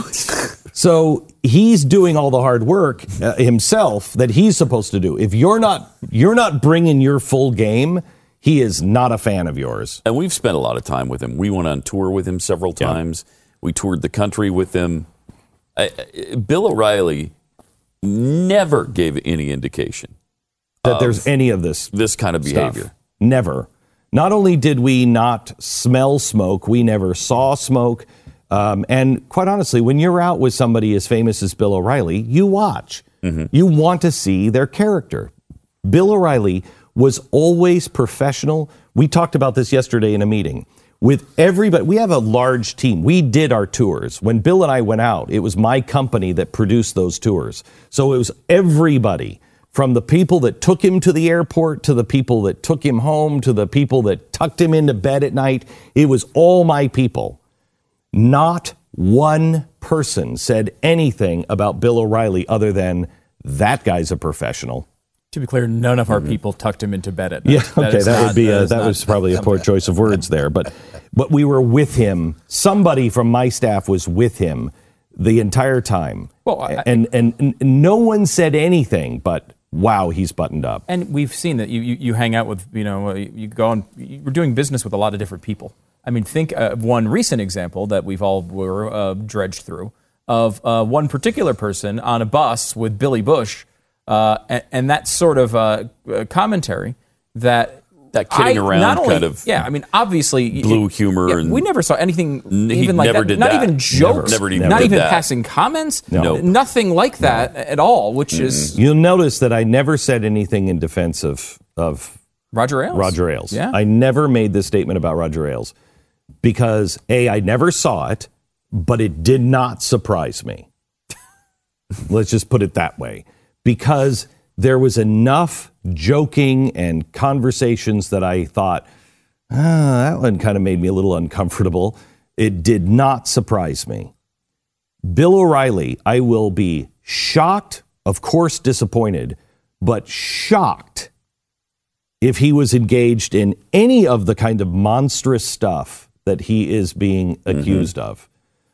So he's doing all the hard work himself that he's supposed to do. If you're not bringing your full game, he is not a fan of yours. And we've spent a lot of time with him. We went on tour with him several times. We toured the country with him. Bill O'Reilly never gave any indication that there's any of this kind of behavior. Stuff. Never. Not only did we not smell smoke, we never saw smoke. And quite honestly, when you're out with somebody as famous as Bill O'Reilly, you watch. Mm-hmm. You want to see their character. Bill O'Reilly was always professional. We talked about this yesterday in a meeting. With everybody, we have a large team. We did our tours. When Bill and I went out, it was my company that produced those tours. So it was everybody, from the people that took him to the airport, to the people that took him home, to the people that tucked him into bed at night. It was all my people. Not one person said anything about Bill O'Reilly other than, that guy's a professional. To be clear, none of our people tucked him into bed at night. Yeah, okay, that was probably a poor choice of words there. But we were with him. Somebody from my staff was with him the entire time. Well, and no one said anything, but wow, he's buttoned up. And we've seen that you hang out with, you go on, you're doing business with a lot of different people. I mean, think of one recent example that we've all dredged through of one particular person on a bus with Billy Bush, and that sort of commentary that kidding around kind of obviously blue humor. Yeah, and we never saw anything even like that. Not even jokes. Never not even passing comments. No. Nothing like that at all. Which is you'll notice that I never said anything in defense of Roger Ailes. Roger Ailes. Yeah. I never made this statement about Roger Ailes because I never saw it, but it did not surprise me. Let's just put it that way. Because there was enough joking and conversations that I thought, that one kind of made me a little uncomfortable. It did not surprise me. Bill O'Reilly, I will be shocked, of course disappointed, but shocked if he was engaged in any of the kind of monstrous stuff that he is being accused of.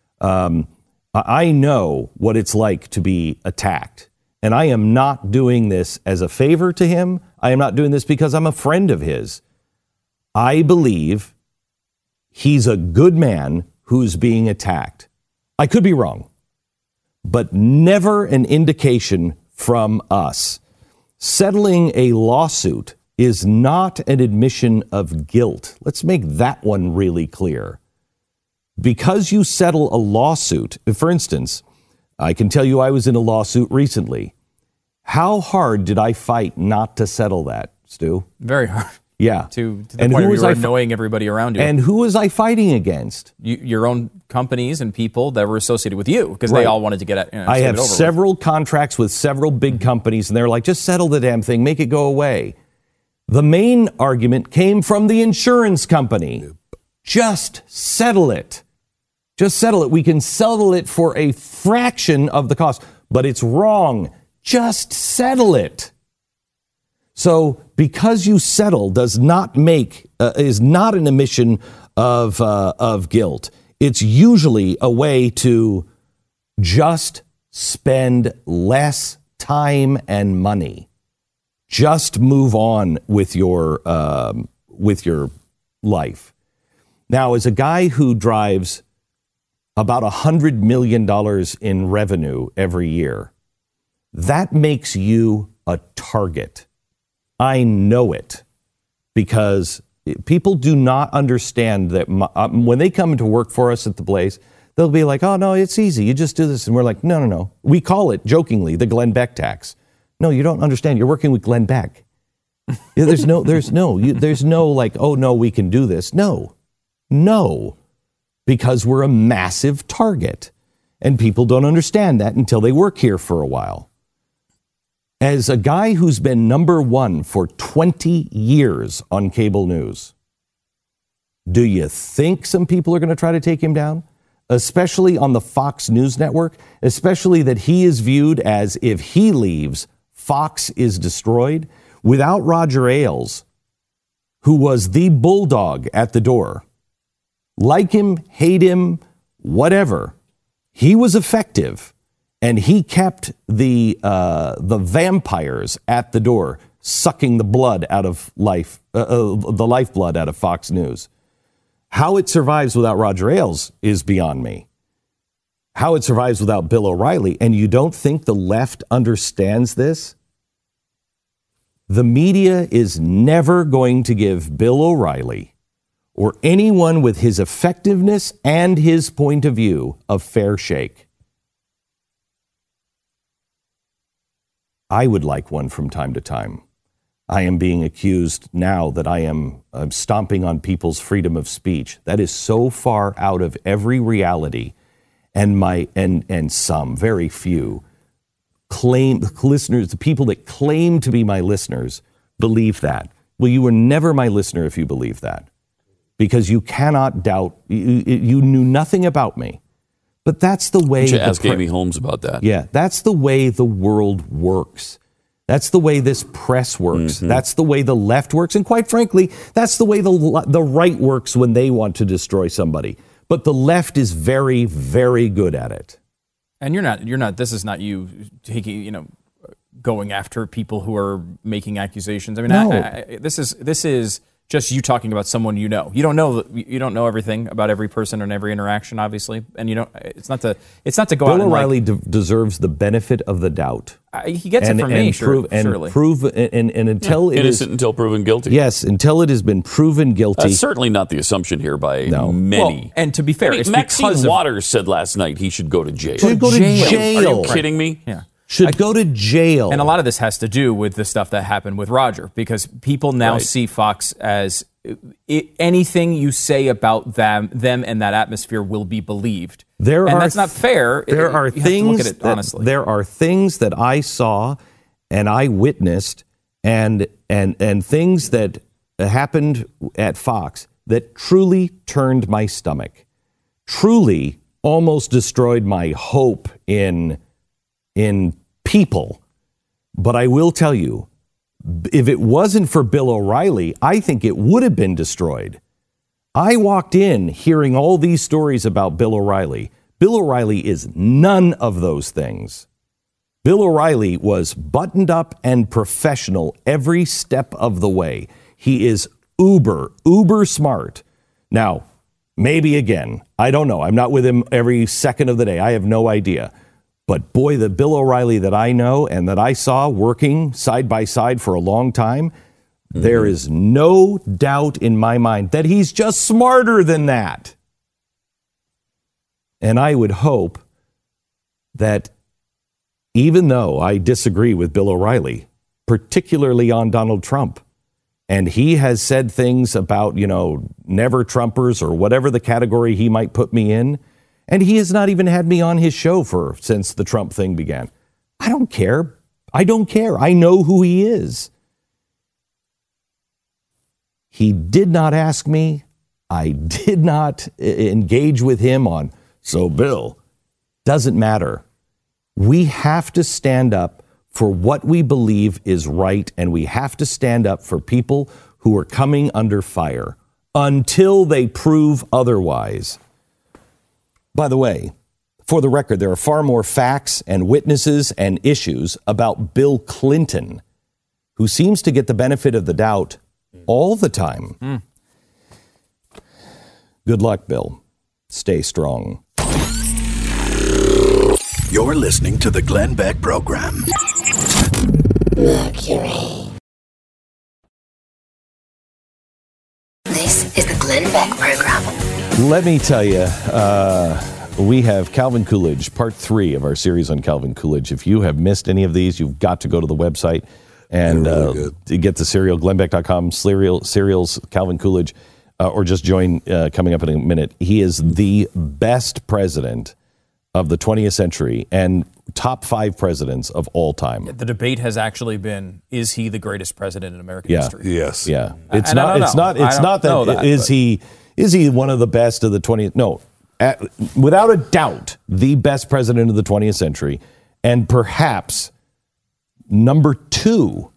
I know what it's like to be attacked. And I am not doing this as a favor to him. I am not doing this because I'm a friend of his. I believe he's a good man who's being attacked. I could be wrong, but never an indication from us. Settling a lawsuit is not an admission of guilt. Let's make that one really clear. Because you settle a lawsuit, for instance, I can tell you I was in a lawsuit recently. How hard did I fight not to settle that, Stu? Very hard. Yeah. To the point where you were annoying everybody around you. And who was I fighting against? Your own companies and people that were associated with you, because they all wanted to get it. I have several contracts with several big companies, and they're like, just settle the damn thing, make it go away. The main argument came from the insurance company. Just settle it. Just settle it. We can settle it for a fraction of the cost, but it's wrong. Just settle it. So because you settle does not is not an admission of guilt. It's usually a way to just spend less time and money. Just move on with your life. Now, as a guy who drives about $100 million in revenue every year, that makes you a target. I know it because people do not understand that when they come to work for us at the Blaze, they'll be like, oh, no, it's easy. You just do this. And we're like, no. We call it jokingly the Glenn Beck tax. No, you don't understand. You're working with Glenn Beck. There's no like, oh, no, we can do this. No, because we're a massive target. And people don't understand that until they work here for a while. As a guy who's been number one for 20 years on cable news, do you think some people are going to try to take him down? Especially on the Fox News network, especially that he is viewed as if he leaves, Fox is destroyed. Without Roger Ailes, who was the bulldog at the door, like him, hate him, whatever, he was effective. And he kept the vampires at the door, sucking the blood out of life, the lifeblood out of Fox News. How it survives without Roger Ailes is beyond me. How it survives without Bill O'Reilly, and you don't think the left understands this? The media is never going to give Bill O'Reilly or anyone with his effectiveness and his point of view a fair shake. I would like one from time to time. I am being accused now that I'm stomping on people's freedom of speech. That is so far out of every reality. And some, very few, listeners, the people that claim to be my listeners, believe that. Well, you were never my listener if you believe that. Because you cannot doubt, you knew nothing about me. But that's the way... You should ask Amy Holmes about that. Yeah, that's the way the world works. That's the way this press works. Mm-hmm. That's the way the left works. And quite frankly, that's the way the right works when they want to destroy somebody. But the left is very, very good at it. And you're not, this is not you taking, going after people who are making accusations. I mean, no. This is just you talking about someone you know. You don't know everything about every person and every interaction, obviously, and it's not to go Bill out. Bill O'Reilly deserves the benefit of the doubt. He gets it from me, surely. And until it innocent is, until proven guilty. Yes, until it has been proven guilty. That's certainly not the assumption here by many. Well, and to be fair, it's Maxine Waters said last night he should go to jail. Should go to jail. Are you kidding me? Yeah. should go to jail. And a lot of this has to do with the stuff that happened with Roger, because people now Right. see Fox as anything you say about them and that atmosphere will be believed. That's not fair. There are You have to look at it honestly. There are things that I saw and I witnessed, and things that happened at Fox that truly turned my stomach, truly almost destroyed my hope in people. But I will tell you, if it wasn't for Bill O'Reilly, I think it would have been destroyed. I walked in hearing all these stories about Bill O'Reilly. Bill O'Reilly is none of those things. Bill O'Reilly was buttoned up and professional every step of the way. He is uber smart. Now, maybe again, I don't know. I'm not with him every second of the day. I have no idea. But boy, the Bill O'Reilly that I know and that I saw working side by side for a long time, there is no doubt in my mind that he's just smarter than that. And I would hope that even though I disagree with Bill O'Reilly, particularly on Donald Trump, and he has said things about, never Trumpers or whatever the category he might put me in, and he has not even had me on his show since the Trump thing began. I don't care. I don't care. I know who he is. He did not ask me. I did not engage with him on, so Bill, doesn't matter. We have to stand up for what we believe is right, and we have to stand up for people who are coming under fire until they prove otherwise. By the way, for the record, there are far more facts and witnesses and issues about Bill Clinton, who seems to get the benefit of the doubt all the time. Good luck, Bill. Stay strong. You're listening to the Glenn Beck Program. Mercury. This is the Glenn Beck Program. Let me tell you, we have Calvin Coolidge, part 3 of our series on Calvin Coolidge. If you have missed any of these, you've got to go to the website and to get the serial, glennbeck.com, serials, Calvin Coolidge, or just join coming up in a minute. He is the best president of the 20th century and top 5 presidents of all time. The debate has actually been, is he the greatest president in American history? Yes. Yeah. It's not that is he one of the best of the 20th? No. Without a doubt, the best president of the 20th century, and perhaps number 2.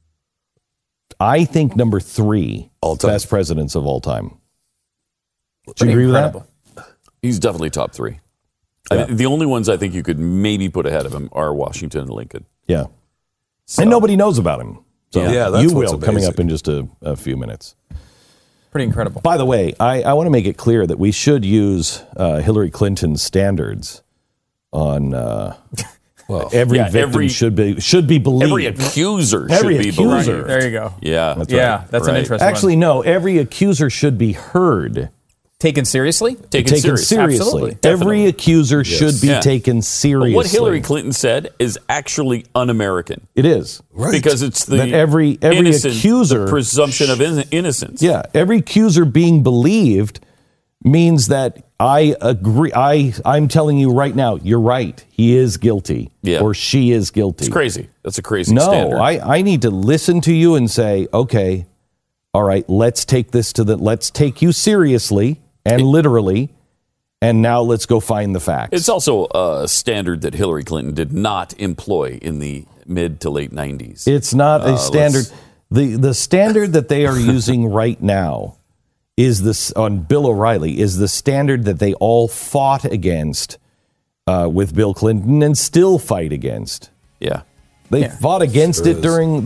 I think number 3 best presidents of all time. Do you agree with that? He's definitely top 3. Yeah. The only ones I think you could maybe put ahead of him are Washington and Lincoln. Yeah. And nobody knows about him. So that's you what's will, coming amazing. up in just a few minutes. Pretty incredible. By the way, I want to make it clear that we should use Hillary Clinton's standards on every victim should be believed. Every accuser should be believed. There you go. Yeah. That's an interesting one. Actually, no, every accuser should be heard. Taken seriously? Taken seriously. Absolutely. Every accuser should be taken seriously. But what Hillary Clinton said is actually un-American. It is. Right. Because it's the that every innocent, accuser, the presumption of innocence. Yeah, every accuser being believed means that I agree. I'm telling you right now, you're right. He is guilty, or she is guilty. It's crazy. That's a crazy standard. No, I need to listen to you and say, okay, all right, let's take you seriously and literally, and now let's go find the facts. It's also a standard that Hillary Clinton did not employ in the mid to late 90s. It's not a standard. The standard that they are using right now is this on Bill O'Reilly is the standard that they all fought against with Bill Clinton and still fight against. Yeah, they fought against it during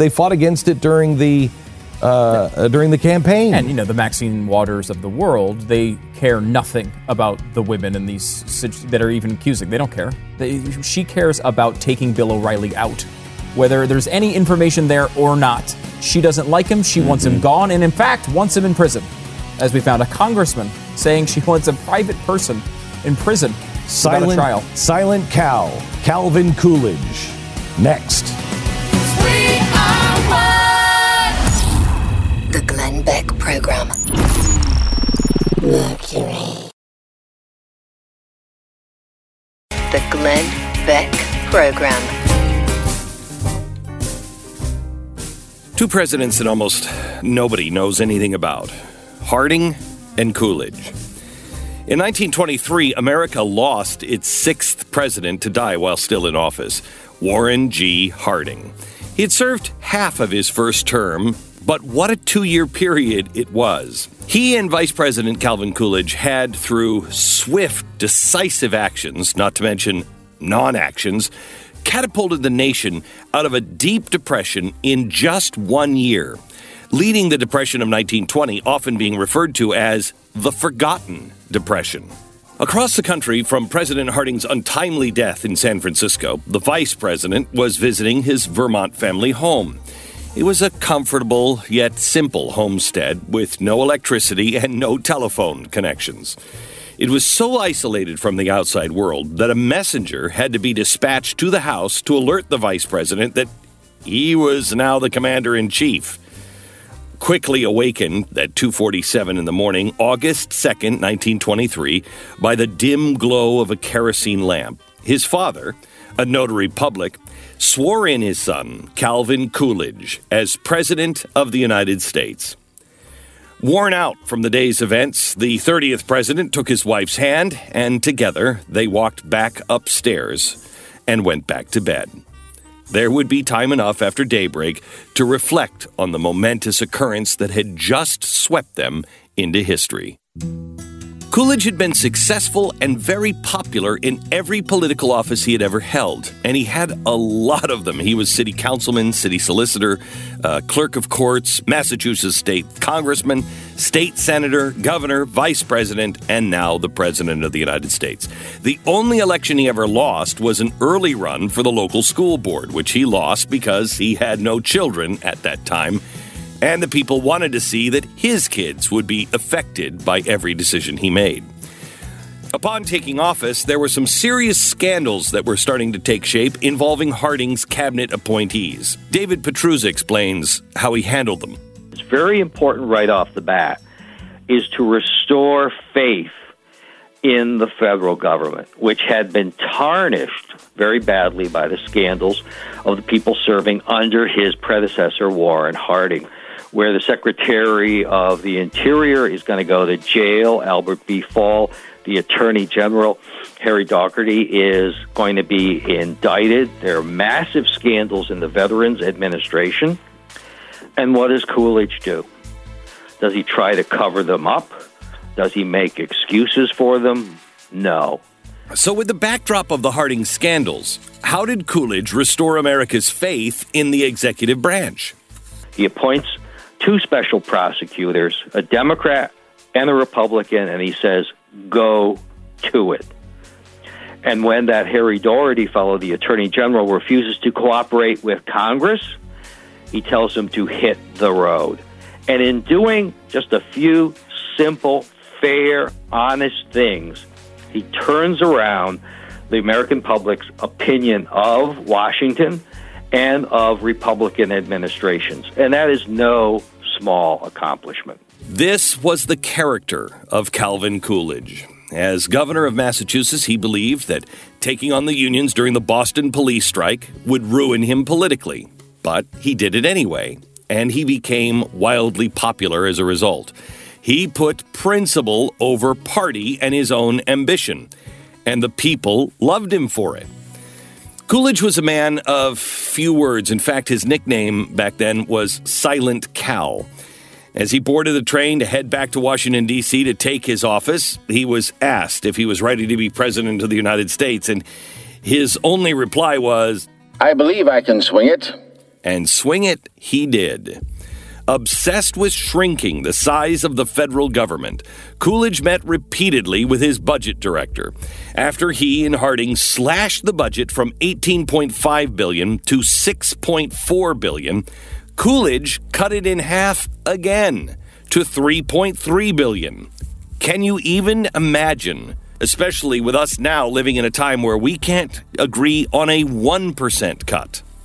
the campaign. And, the Maxine Waters of the world, they care nothing about the women in these that are even accusing. They don't care. She cares about taking Bill O'Reilly out, whether there's any information there or not. She doesn't like him. She wants him gone, and in fact, wants him in prison. As we found a congressman saying she wants a private person in prison without a trial. Silent Calvin Coolidge. next. The Glenn Beck Program. Mercury. The Glenn Beck Program. Two presidents that almost nobody knows anything about, Harding and Coolidge. In 1923, America lost its sixth president to die while still in office, Warren G. Harding. He had served half of his first term, but what a 2-year period it was. He and Vice President Calvin Coolidge had, through swift, decisive actions, not to mention non-actions, catapulted the nation out of a deep depression in just 1 year, leading the Depression of 1920 often being referred to as the Forgotten Depression. Across the country, from President Harding's untimely death in San Francisco, the vice president was visiting his Vermont family home. It was a comfortable yet simple homestead with no electricity and no telephone connections. It was so isolated from the outside world that a messenger had to be dispatched to the house to alert the vice president that he was now the commander-in-chief. Quickly awakened at 2:47 in the morning, August 2nd, 1923, by the dim glow of a kerosene lamp, his father, a notary public, swore in his son, Calvin Coolidge, as President of the United States. Worn out from the day's events, the 30th president took his wife's hand, and together they walked back upstairs and went back to bed. There would be time enough after daybreak to reflect on the momentous occurrence that had just swept them into history. Coolidge had been successful and very popular in every political office he had ever held, and he had a lot of them. He was city councilman, city solicitor, clerk of courts, Massachusetts state congressman, state senator, governor, vice president, and now the president of the United States. The only election he ever lost was an early run for the local school board, which he lost because he had no children at that time. And the people wanted to see that his kids would be affected by every decision he made. Upon taking office, there were some serious scandals that were starting to take shape involving Harding's cabinet appointees. David Petruzza explains how he handled them. It's very important right off the bat is to restore faith in the federal government, which had been tarnished very badly by the scandals of the people serving under his predecessor, Warren Harding, where the Secretary of the Interior is going to go to jail, Albert B. Fall. The Attorney General, Harry Daugherty, is going to be indicted. There are massive scandals in the Veterans Administration. And what does Coolidge do? Does he try to cover them up? Does he make excuses for them? No. So with the backdrop of the Harding scandals, how did Coolidge restore America's faith in the executive branch? He appoints two special prosecutors, a Democrat and a Republican, and he says, go to it. And when that Harry Daugherty fellow, the Attorney General, refuses to cooperate with Congress, he tells him to hit the road. And in doing just a few simple, fair, honest things, he turns around the American public's opinion of Washington and of Republican administrations. And that is no small accomplishment. This was the character of Calvin Coolidge. As governor of Massachusetts, he believed that taking on the unions during the Boston police strike would ruin him politically. But he did it anyway, and he became wildly popular as a result. He put principle over party and his own ambition, and the people loved him for it. Coolidge was a man of few words. In fact, his nickname back then was Silent Cal. As he boarded the train to head back to Washington, D.C. to take his office, he was asked if he was ready to be president of the United States, and his only reply was, I believe I can swing it. And swing it he did. Obsessed with shrinking the size of the federal government, Coolidge met repeatedly with his budget director. After he and Harding slashed the budget from $18.5 billion to $6.4 billion, Coolidge cut it in half again to $3.3 billion. Can you even imagine, especially with us now living in a time where we can't agree on a 1% cut?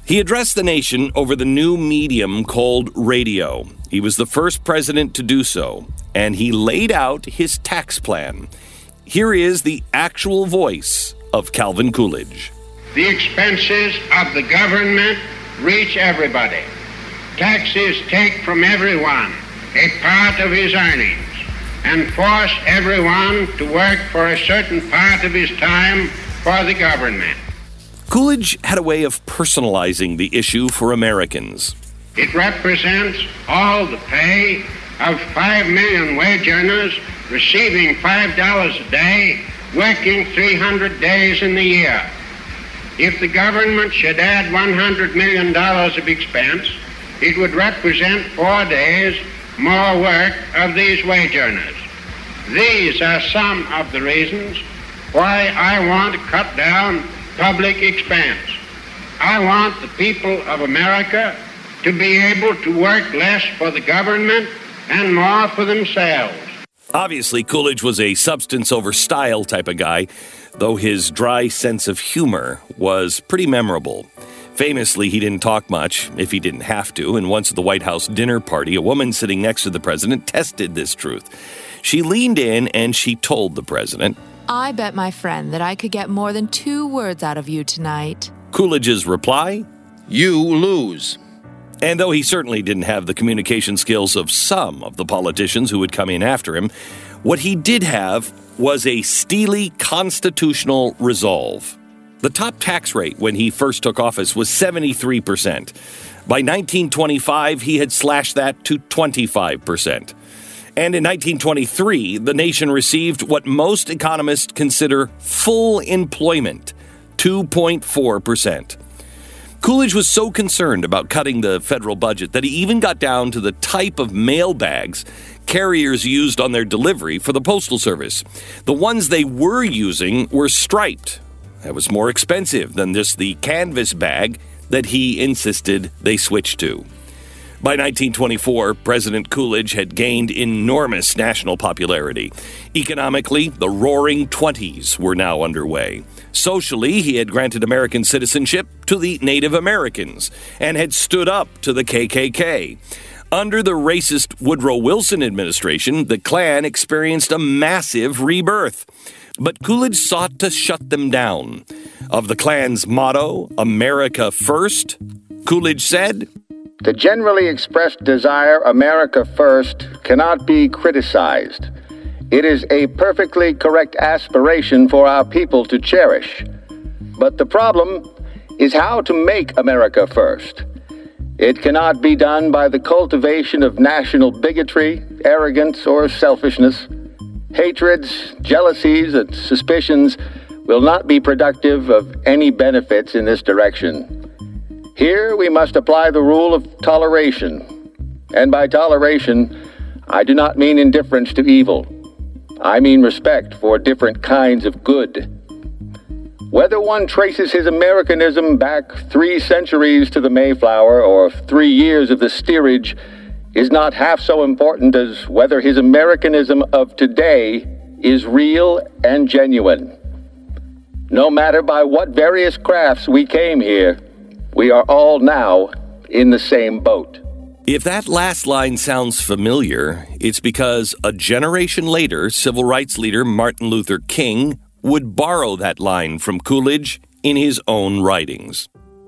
He addressed the nation over the new medium called radio. He was the first president to do so, and he laid out his tax plan. Here is the actual voice of Calvin Coolidge. The expenses of the government reach everybody. Taxes take from everyone a part of his earnings and force everyone to work for a certain part of his time for the government. Coolidge had a way of personalizing the issue for Americans. It represents all the pay of 5 million wage earners receiving $5 a day, working 300 days in the year. If the government should add $100 million of expense, it would represent 4 days more work of these wage earners. These are some of the reasons why I want to cut down public expense. I want the people of America to be able to work less for the government and more for themselves. Obviously, Coolidge was a substance over style type of guy, though his dry sense of humor was pretty memorable. Famously, he didn't talk much if he didn't have to, and once at the White House dinner party, a woman sitting next to the president tested this truth. She leaned in and she told the president, "I bet my friend that I could get more than 2 words out of you tonight." Coolidge's reply? "You lose." And though he certainly didn't have the communication skills of some of the politicians who would come in after him, what he did have was a steely constitutional resolve. The top tax rate when he first took office was 73%. By 1925, he had slashed that to 25%. And in 1923, the nation received what most economists consider full employment, 2.4%. Coolidge was so concerned about cutting the federal budget that he even got down to the type of mail bags carriers used on their delivery for the Postal Service. The ones they were using were striped. That was more expensive than just the canvas bag that he insisted they switch to. By 1924, President Coolidge had gained enormous national popularity. Economically, the Roaring Twenties were now underway. Socially, he had granted American citizenship to the Native Americans and had stood up to the KKK. Under the racist Woodrow Wilson administration, the Klan experienced a massive rebirth. But Coolidge sought to shut them down. Of the Klan's motto, America First, Coolidge said, "The generally expressed desire, America first, cannot be criticized. It is a perfectly correct aspiration for our people to cherish. But the problem is how to make America first. It cannot be done by the cultivation of national bigotry, arrogance, or selfishness. Hatreds, jealousies, and suspicions will not be productive of any benefits in this direction. Here we must apply the rule of toleration. And by toleration, I do not mean indifference to evil. I mean respect for different kinds of good. Whether one traces his Americanism back 3 centuries to the Mayflower or 3 years of the steerage is not half so important as whether his Americanism of today is real and genuine. No matter by what various crafts we came here, we are all now in the same boat." If that last line sounds familiar, it's because a generation later, civil rights leader Martin Luther King would borrow that line from Coolidge in his own writings.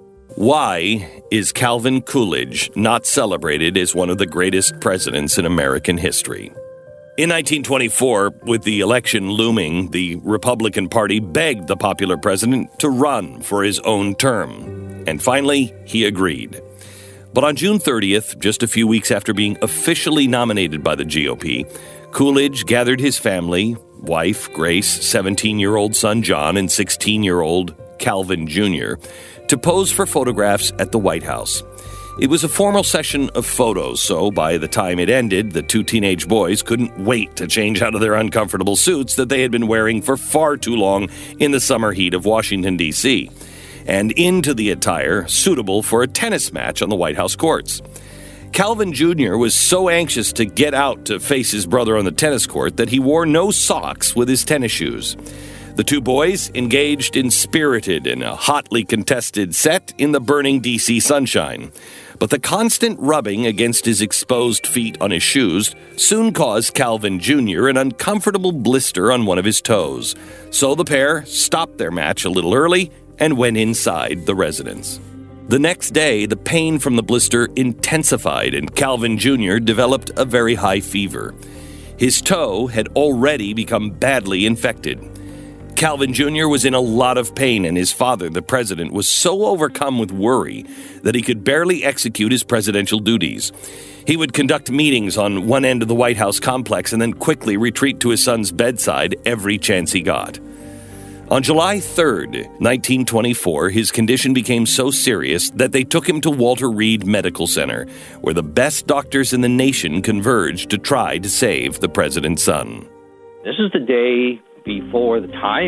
Why is Calvin Coolidge not celebrated as one of the greatest presidents in American history? In 1924, with the election looming, the Republican Party begged the popular president to run for his own term. And finally, he agreed. But on June 30th, just a few weeks after being officially nominated by the GOP, Coolidge gathered his family, wife, Grace, 17-year-old son, John, and 16-year-old Calvin Jr., to pose for photographs at the White House. It was a formal session of photos, so by the time it ended, the 2 teenage boys couldn't wait to change out of their uncomfortable suits that they had been wearing for far too long in the summer heat of Washington, D.C., and into the attire suitable for a tennis match on the White House courts. Calvin Jr. was so anxious to get out to face his brother on the tennis court that he wore no socks with his tennis shoes. The two boys engaged in spirited and a hotly contested set in the burning D.C. sunshine. But the constant rubbing against his exposed feet on his shoes soon caused Calvin Jr. an uncomfortable blister on one of his toes. So the pair stopped their match a little early and went inside the residence. The next day, the pain from the blister intensified and Calvin Jr. developed a very high fever. His toe had already become badly infected. Calvin Jr. was in a lot of pain, and his father, the president, was so overcome with worry that he could barely execute his presidential duties. He would conduct meetings on one end of the White House complex and then quickly retreat to his son's bedside every chance he got. On July 3rd, 1924, his condition became so serious that they took him to Walter Reed Medical Center, where the best doctors in the nation converged to try to save the president's son. This is the day before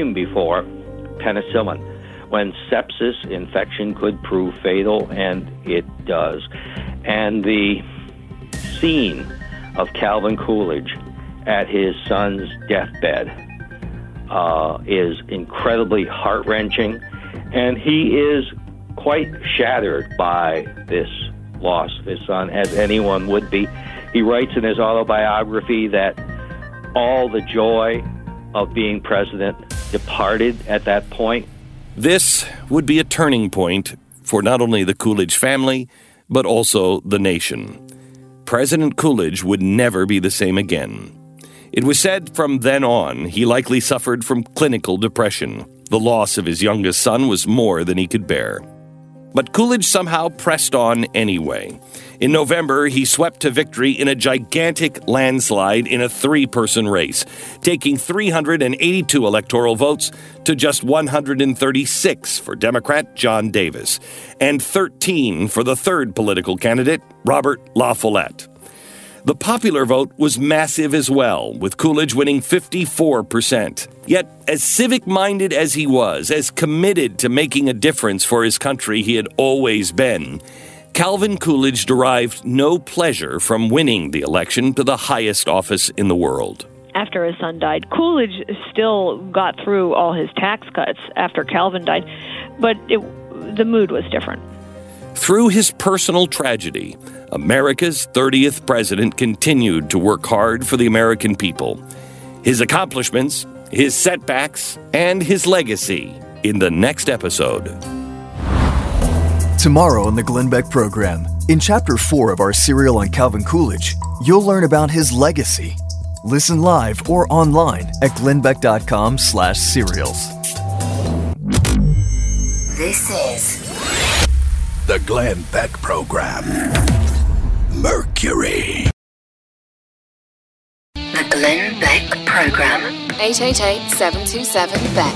penicillin, when sepsis infection could prove fatal, and it does. And the scene of Calvin Coolidge at his son's deathbed is incredibly heart-wrenching, and he is quite shattered by this loss of his son, as anyone would be. He writes in his autobiography that all the joy of being president departed at that point. This would be a turning point for not only the Coolidge family, but also the nation. President Coolidge would never be the same again. It was said from then on he likely suffered from clinical depression. The loss of his youngest son was more than he could bear. But Coolidge somehow pressed on anyway. In November, he swept to victory in a gigantic landslide in a three-person race, taking 382 electoral votes to just 136 for Democrat John Davis, and 13 for the third political candidate, Robert La Follette. The popular vote was massive as well, with Coolidge winning 54%. Yet, as civic-minded as he was, as committed to making a difference for his country he had always been, Calvin Coolidge derived no pleasure from winning the election to the highest office in the world. After his son died, Coolidge still got through all his tax cuts after Calvin died, but the mood was different. Through his personal tragedy, America's 30th president continued to work hard for the American people. His accomplishments, his setbacks, and his legacy in the next episode. Tomorrow on the Glenn Beck program, in Chapter 4 of our serial on Calvin Coolidge, you'll learn about his legacy. Listen live or online at glennbeck.com/serials. This is the Glenn Beck program. Mercury. The Glenn Beck program. 888-727-BECK.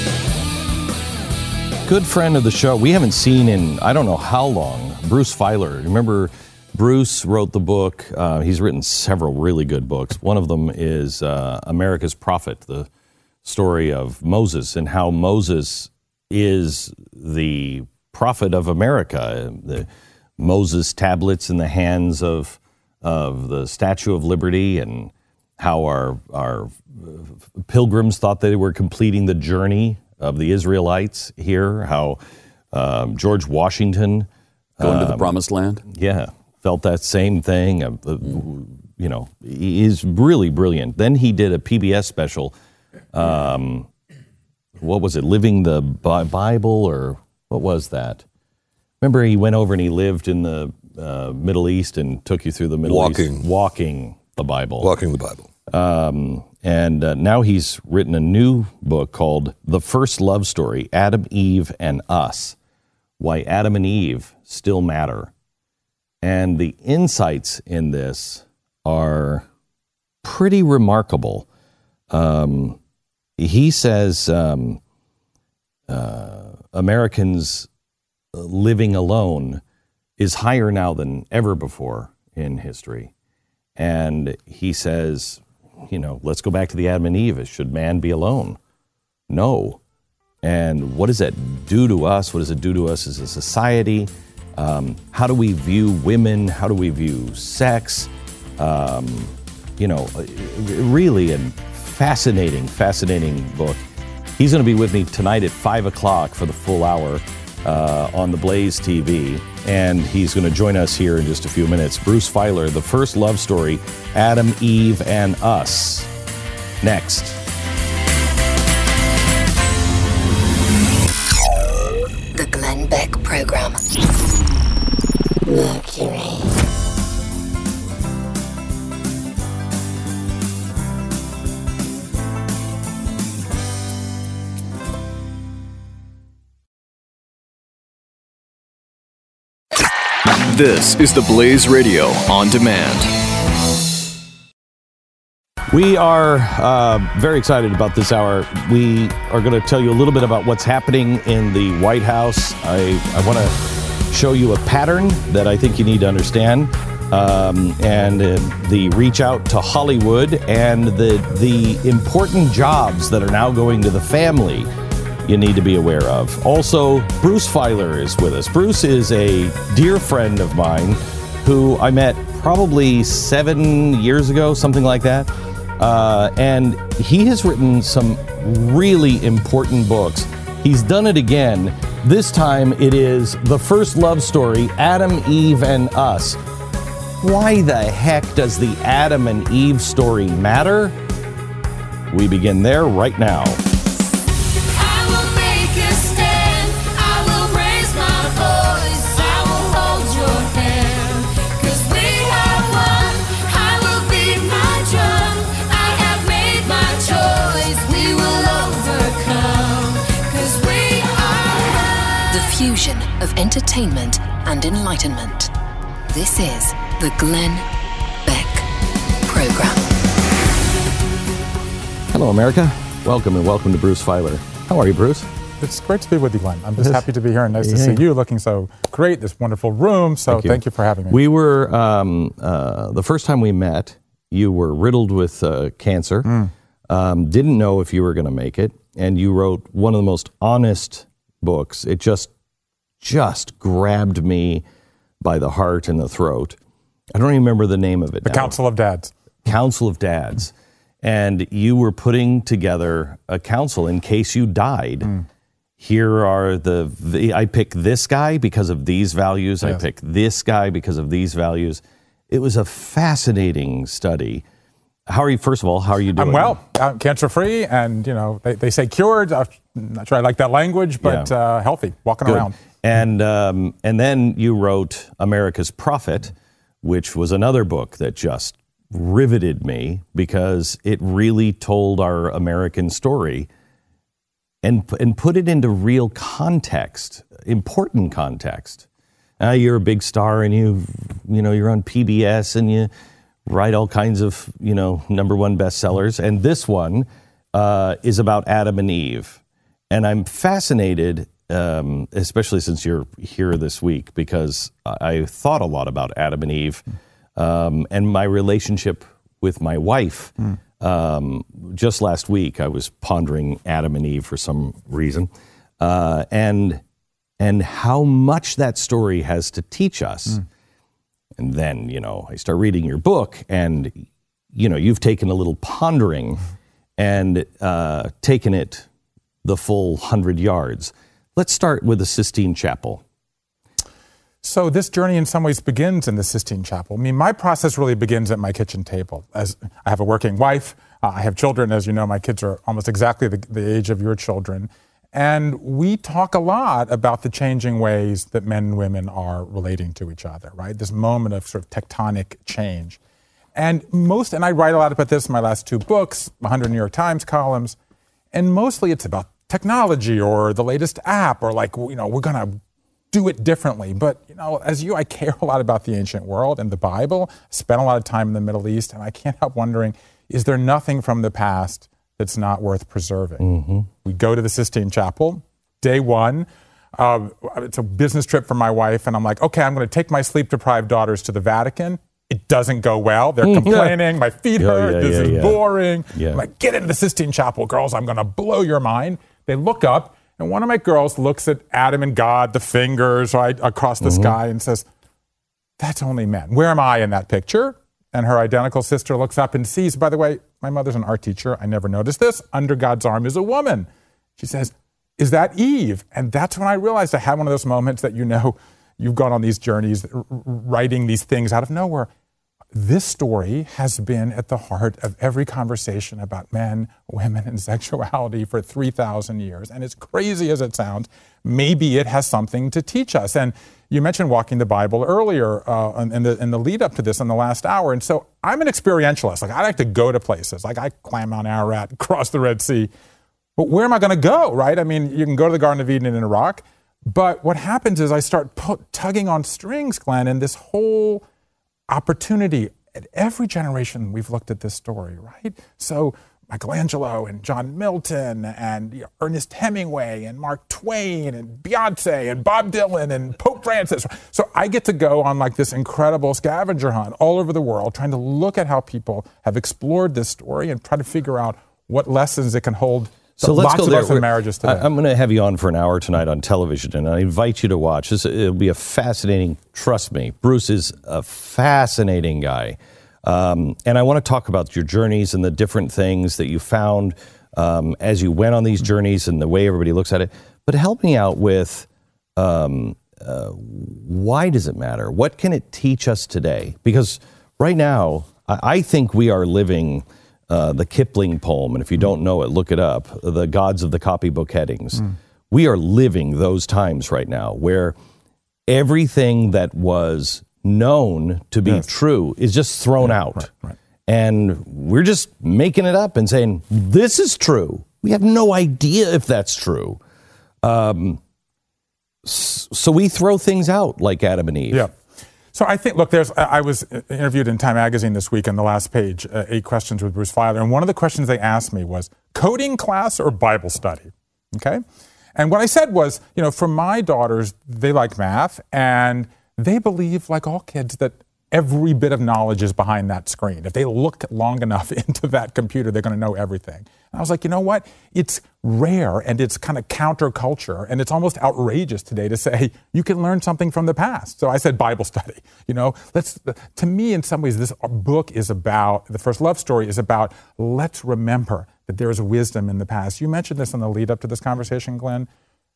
Good friend of the show. We haven't seen in I don't know how long. Bruce Feiler. Remember, Bruce wrote the book. He's written several really good books. One of them is America's Prophet, the story of Moses and how Moses is the prophet of America. The Moses tablets in the hands of the Statue of Liberty, and how our pilgrims thought they were completing the journey of the Israelites here, how George Washington going to the Promised Land, felt that same thing. You know, he's really brilliant. Then he did a PBS special. What was it? Living the Bible, or what was that? Remember, he went over and he lived in the Middle East and took you through the Middle East. Walking the Bible. Walking the Bible. And now he's written a new book called The First Love Story, Adam, Eve, and Us, Why Adam and Eve Still Matter. And the insights in this are pretty remarkable. He says Americans living alone is higher now than ever before in history. And he says, you know, let's go back to the Adam and Eve. Should man be alone? No. And what does that do to us? What does it do to us as a society? How do we view women? How do we view sex? You know, really a fascinating book. He's going to be with me tonight at 5 o'clock for the full hour on the Blaze TV. And he's going to join us here in just a few minutes. Bruce Feiler, the first love story, Adam, Eve, and Us. Next. The Glenn Beck Program. Mercury. This is the Blaze Radio on demand. We are very excited about this hour. We are going to tell you a little bit about what's happening in the White House. I want to show you a pattern that I think you need to understand, and the reach out to Hollywood and the important jobs that are now going to the family you need to be aware of. Also, Bruce Feiler is with us. Bruce is a dear friend of mine who I met probably 7 years ago, something like that. And he has written some really important books. He's done it again. This time it is The First Love Story, Adam, Eve, and Us. Why the heck does the Adam and Eve story matter? We begin there right now. Fusion of entertainment and enlightenment. This is the Glenn Beck Program. Hello, America. Welcome to Bruce Feiler. How are you, Bruce? It's great to be with you, Glenn. I'm just happy to be here and nice to see you looking so great, this wonderful room. So thank you for having me. We were, the first time we met, you were riddled with cancer, didn't know if you were going to make it, and you wrote one of the most honest books. It just grabbed me by the heart and the throat. I don't even remember the name of it. The Council of Dads. Council of Dads. And you were putting together a council in case you died. Here are I pick this guy because of these values. Yes. I pick this guy because of these values. It was a fascinating study. How are you, first of all, how are you doing? I'm well, cancer-free, and, they say cured. I'm not sure I like that language, but healthy, walking around. And then you wrote America's Prophet, which was another book that just riveted me because it really told our American story and put it into real context, important context. You're a big star, and you're on PBS, and you write all kinds of, number one bestsellers. And this one is about Adam and Eve. And I'm fascinated, especially since you're here this week, because I thought a lot about Adam and Eve and my relationship with my wife. Just last week, I was pondering Adam and Eve for some reason, and how much that story has to teach us. And then, I start reading your book, and, you've taken a little pondering and taken it the full 100 yards. Let's start with the Sistine Chapel. So this journey in some ways begins in the Sistine Chapel. I mean, my process really begins at my kitchen table. As I have a working wife, I have children. As you know, my kids are almost exactly the age of your children. And we talk a lot about the changing ways that men and women are relating to each other, right? This moment of sort of tectonic change. And I write a lot about this in my last 2 books, 100 New York Times columns, and mostly it's about technology or the latest app or we're going to do it differently. But, as I care a lot about the ancient world and the Bible, spent a lot of time in the Middle East, and I can't help wondering, is there nothing from the past that's not worth preserving? We go to the Sistine Chapel, day one. It's a business trip for my wife, and I'm like, okay, I'm going to take my sleep-deprived daughters to the Vatican. It doesn't go well. They're complaining. My feet hurt. This is boring. I'm like, get into the Sistine Chapel, girls. I'm going to blow your mind. They look up, and one of my girls looks at Adam and God, the fingers right across the sky, and says, that's only men. Where am I in that picture? And her identical sister looks up and sees, by the way, my mother's an art teacher. I never noticed this. Under God's arm is a woman. She says, is that Eve? And that's when I realized I had one of those moments that, you've gone on these journeys, writing these things out of nowhere. This story has been at the heart of every conversation about men, women, and sexuality for 3,000 years. And as crazy as it sounds, maybe it has something to teach us. And you mentioned walking the Bible earlier in the lead up to this in the last hour. And so I'm an experientialist. Like, I like to go to places. Like, I climb Mount Ararat, cross the Red Sea. But where am I going to go, right? I mean, you can go to the Garden of Eden in Iraq. But what happens is I start tugging on strings, Glenn, and this whole opportunity. At every generation, we've looked at this story, right? So Michelangelo and John Milton and Ernest Hemingway and Mark Twain and Beyonce and Bob Dylan and Pope Francis. So I get to go on like this incredible scavenger hunt all over the world, trying to look at how people have explored this story and try to figure out what lessons it can hold. So let's go there. Of marriages today. I'm going to have you on for an hour tonight on television, and I invite you to watch. It'll be a fascinating, trust me, Bruce is a fascinating guy. And I want to talk about your journeys and the different things that you found as you went on these journeys and the way everybody looks at it. But help me out with why does it matter? What can it teach us today? Because right now, I think we are living the Kipling poem, and if you don't know it, look it up, The Gods of the Copybook Headings. We are living those times right now where everything that was known to be true is just thrown out. Right. And we're just making it up and saying, this is true. We have no idea if that's true. So we throw things out like Adam and Eve. Yeah. So I think, look, I was interviewed in Time Magazine this week on the last page, 8 questions with Bruce Feiler. And one of the questions they asked me was, coding class or Bible study? Okay? And what I said was, for my daughters, they like math, and they believe, like all kids, that every bit of knowledge is behind that screen. If they look long enough into that computer, they're going to know everything. And I was like, you know what? It's rare, and it's kind of counterculture, and it's almost outrageous today to say you can learn something from the past. So I said Bible study. To me, in some ways, this book is about, the first love story is about, let's remember that there is wisdom in the past. You mentioned this in the lead up to this conversation, Glenn.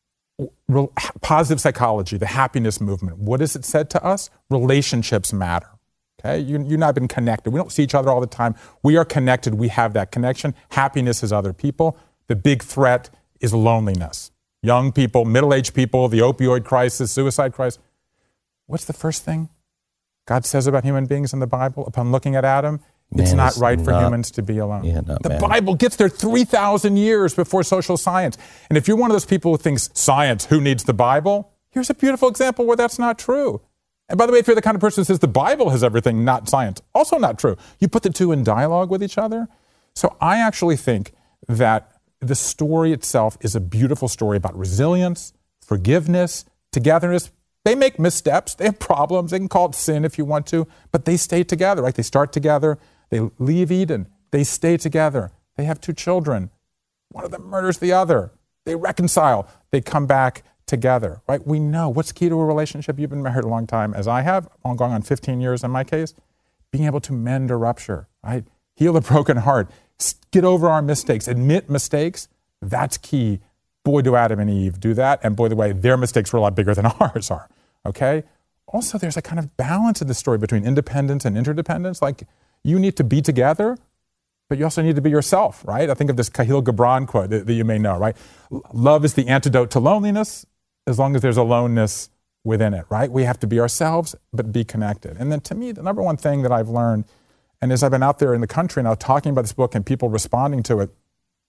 Positive psychology, the happiness movement. What has it said to us? Relationships matter. Okay, you and I have been connected. We don't see each other all the time. We are connected. We have that connection. Happiness is other people. The big threat is loneliness. Young people, middle-aged people, the opioid crisis, suicide crisis. What's the first thing God says about human beings in the Bible upon looking at Adam? It's not right for humans to be alone. The Bible gets there 3,000 years before social science. And if you're one of those people who thinks science, who needs the Bible? Here's a beautiful example where that's not true. And by the way, if you're the kind of person who says the Bible has everything, not science, also not true. You put the two in dialogue with each other. So I actually think that the story itself is a beautiful story about resilience, forgiveness, togetherness. They make missteps. They have problems. They can call it sin if you want to, but they stay together, right? They start together. They leave Eden. They stay together. They have 2 children. One of them murders the other. They reconcile. They come back together, right? We know what's key to a relationship. You've been married a long time, as I have. I'm going on 15 years in my case. Being able to mend a rupture, right? Heal a broken heart. Get over our mistakes. Admit mistakes. That's key. Boy, do Adam and Eve do that. And boy, the way their mistakes were a lot bigger than ours are, okay? Also, there's a kind of balance in the story between independence and interdependence. Like, you need to be together, but you also need to be yourself, right? I think of this Kahlil Gibran quote that you may know, right? Love is the antidote to loneliness as long as there's aloneness within it, right? We have to be ourselves, but be connected. And then to me, the number one thing that I've learned, and as I've been out there in the country now talking about this book and people responding to it,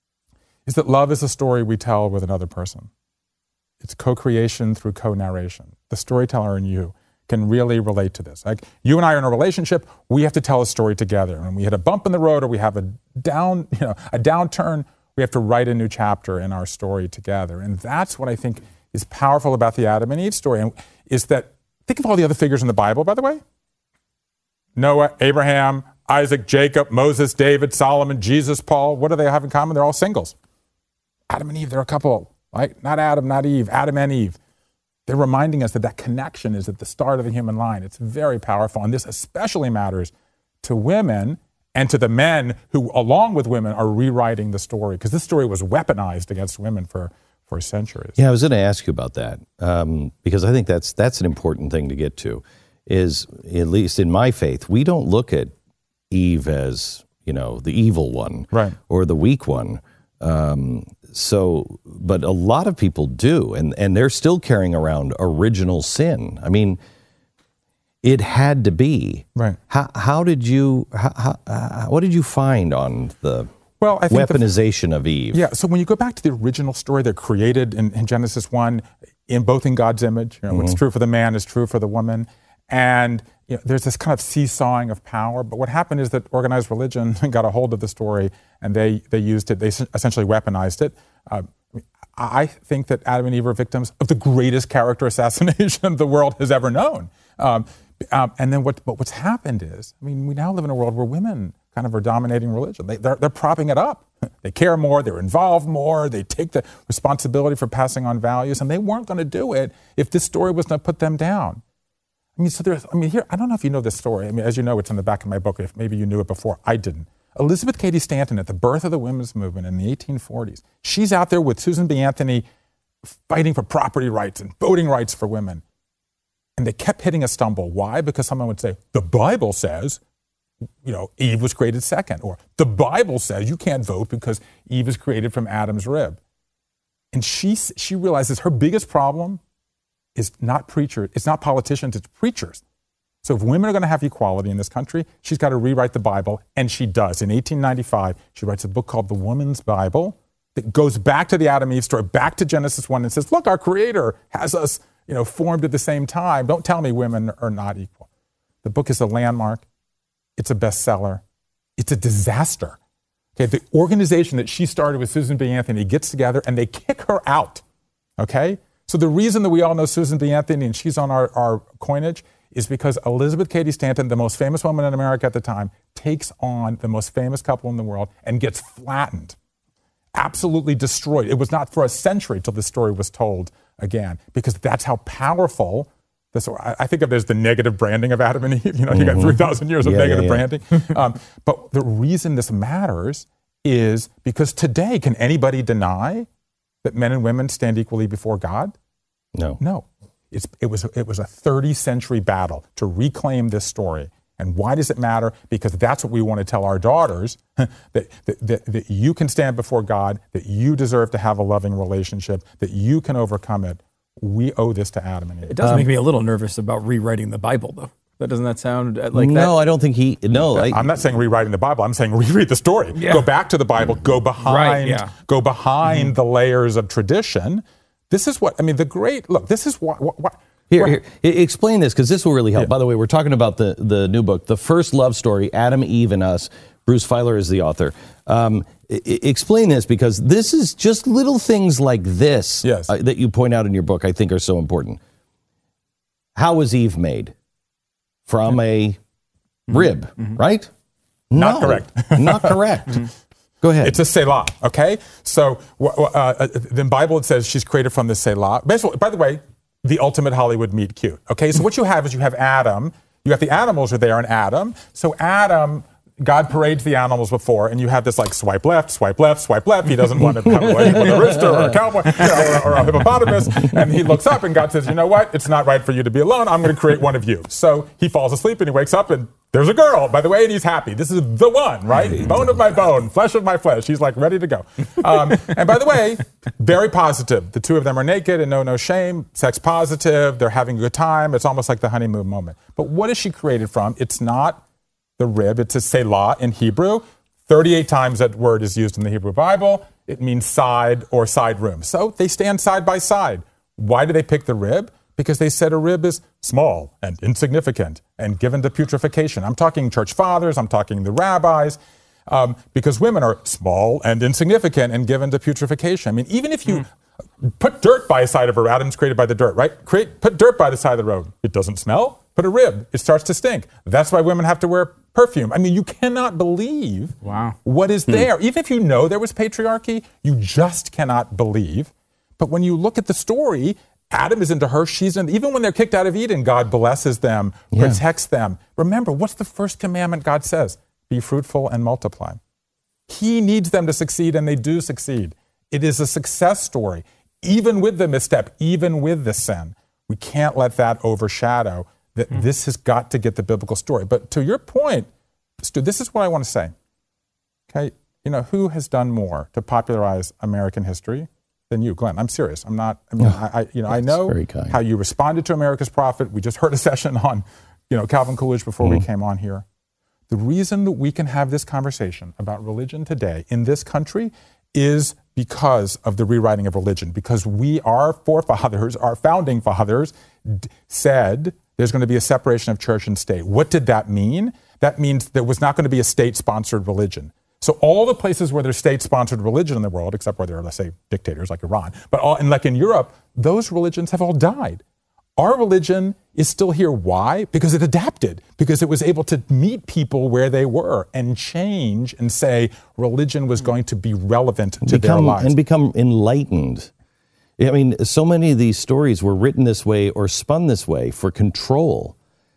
is that love is a story we tell with another person. It's co-creation through co-narration. The storyteller in you can really relate to this. Like, you and I are in a relationship, we have to tell a story together. And when we hit a bump in the road or we have a downturn, we have to write a new chapter in our story together. And that's what I think is powerful about the Adam and Eve story. And is that, think of all the other figures in the Bible, by the way. Noah, Abraham, Isaac, Jacob, Moses, David, Solomon, Jesus, Paul. What do they have in common? They're all singles. Adam and Eve, they're a couple, right? Not Adam, not Eve, Adam and Eve. They're reminding us that connection is at the start of the human line. It's very powerful. And this especially matters to women and to the men who, along with women, are rewriting the story, because this story was weaponized against women for centuries. Yeah, I was going to ask you about that, because I think that's an important thing to get to, is, at least in my faith, we don't look at Eve as, the evil one, right, or the weak one. But a lot of people do, and they're still carrying around original sin. I mean, it had to be. Right. What did you find on the weaponization of Eve? Yeah, so when you go back to the original story, they're created in Genesis 1, in God's image. What's true for the man is true for the woman. And there's this kind of seesawing of power. But what happened is that organized religion got a hold of the story, and they used it. They essentially weaponized it. I think that Adam and Eve are victims of the greatest character assassination the world has ever known. And then what's happened is, we now live in a world where women kind of are dominating religion. They're propping it up. They care more, they're involved more, they take the responsibility for passing on values, and they weren't going to do it if this story was going to put them down. Here, I don't know if you know this story. As you know, it's in the back of my book. If maybe you knew it before, I didn't. Elizabeth Cady Stanton, at the birth of the women's movement in the 1840s, she's out there with Susan B. Anthony fighting for property rights and voting rights for women. And they kept hitting a stumble. Why? Because someone would say, the Bible says, Eve was created second. Or the Bible says you can't vote because Eve is created from Adam's rib. And she realizes her biggest problem is not preachers, it's not politicians, it's preachers. So if women are going to have equality in this country, she's got to rewrite the Bible, and she does. In 1895, she writes a book called The Woman's Bible that goes back to the Adam Eve story, back to Genesis 1, and says, look, our Creator has us, formed at the same time. Don't tell me women are not equal. The book is a landmark. It's a bestseller. It's a disaster. Okay, the organization that she started with Susan B. Anthony gets together, and they kick her out. Okay? So the reason that we all know Susan B. Anthony, and she's on our coinage, is because Elizabeth Cady Stanton, the most famous woman in America at the time, takes on the most famous couple in the world and gets flattened, absolutely destroyed. It was not for a century till this story was told again, because that's how powerful this. I think of it as the negative branding of Adam and Eve. You got 3,000 years of negative branding. But the reason this matters is because today, can anybody deny that men and women stand equally before God? No. It was a 30th century battle to reclaim this story. And why does it matter? Because that's what we want to tell our daughters, that you can stand before God, that you deserve to have a loving relationship, that you can overcome it. We owe this to Adam and Eve. It does make me a little nervous about rewriting the Bible, though. Doesn't that sound like that? No, I don't think I'm not saying rewriting the Bible. I'm saying reread the story. Yeah. Go back to the Bible. Go behind the layers of tradition. This is what, this is what Here, explain this, because this will really help. Yeah. By the way, we're talking about the new book, The First Love Story, Adam, Eve, and Us. Bruce Feiler is the author. Explain this, because this is just little things like this that you point out in your book I think are so important. How was Eve made? From a rib, right? Not correct. Not correct. Go ahead. It's a Selah, okay? So in the Bible it says she's created from the Selah. Basically, by the way, the ultimate Hollywood meet cute, okay? So what you have is you have Adam. You have the animals are there in Adam. So Adam, God parades the animals before, and you have this like swipe left, swipe left, swipe left. He doesn't want to have a with a rooster or a cowboy or a hippopotamus. And he looks up, and God says, you know what? It's not right for you to be alone. I'm going to create one of you. So he falls asleep, and he wakes up, and there's a girl, by the way, and he's happy. This is the one, right? Bone of my bone, flesh of my flesh. He's like ready to go. And by the way, very positive. The two of them are naked and no shame, sex positive. They're having a good time. It's almost like the honeymoon moment. But what is she created from? It's not the rib. It's a Selah in Hebrew. 38 times that word is used in the Hebrew Bible. It means side or side room. So they stand side by side. Why do they pick the rib? Because they said a rib is small and insignificant and given to putrefaction. I'm talking church fathers, I'm talking the rabbis, because women are small and insignificant and given to putrefaction. I mean, even if you put dirt by the side of her, Adam's created by the dirt, right? Put dirt by the side of the road. It doesn't smell. Put a rib, it starts to stink. That's why women have to wear perfume. I mean, you cannot believe what is there. Even if you know there was patriarchy, you just cannot believe. But when you look at the story, Adam is into her, she's in. Even when they're kicked out of Eden, God blesses them, protects them. Remember, what's the first commandment God says? be fruitful and multiply. He needs them to succeed, and they do succeed. It is a success story, even with the misstep, even with the sin. We can't let that overshadow that this has got to get the biblical story. But to your point, Stu, this is what I want to say. Okay, who has done more to popularize American history than you, Glenn? I'm serious. I'm not. I mean, I know how you responded to America's Prophet. We just heard a session on, Calvin Coolidge before we came on here. The reason that we can have this conversation about religion today in this country is because of the rewriting of religion. Because our forefathers, our founding fathers, said there's going to be a separation of church and state. What did that mean? That means there was not going to be a state-sponsored religion. So all the places where there's state-sponsored religion in the world, except where there are, let's say, dictators like Iran, and like in Europe, those religions have all died. Our religion is still here. Why? Because it adapted, because it was able to meet people where they were and change and say religion was going to be relevant to their lives. And become enlightened. I mean, so many of these stories were written this way or spun this way for control.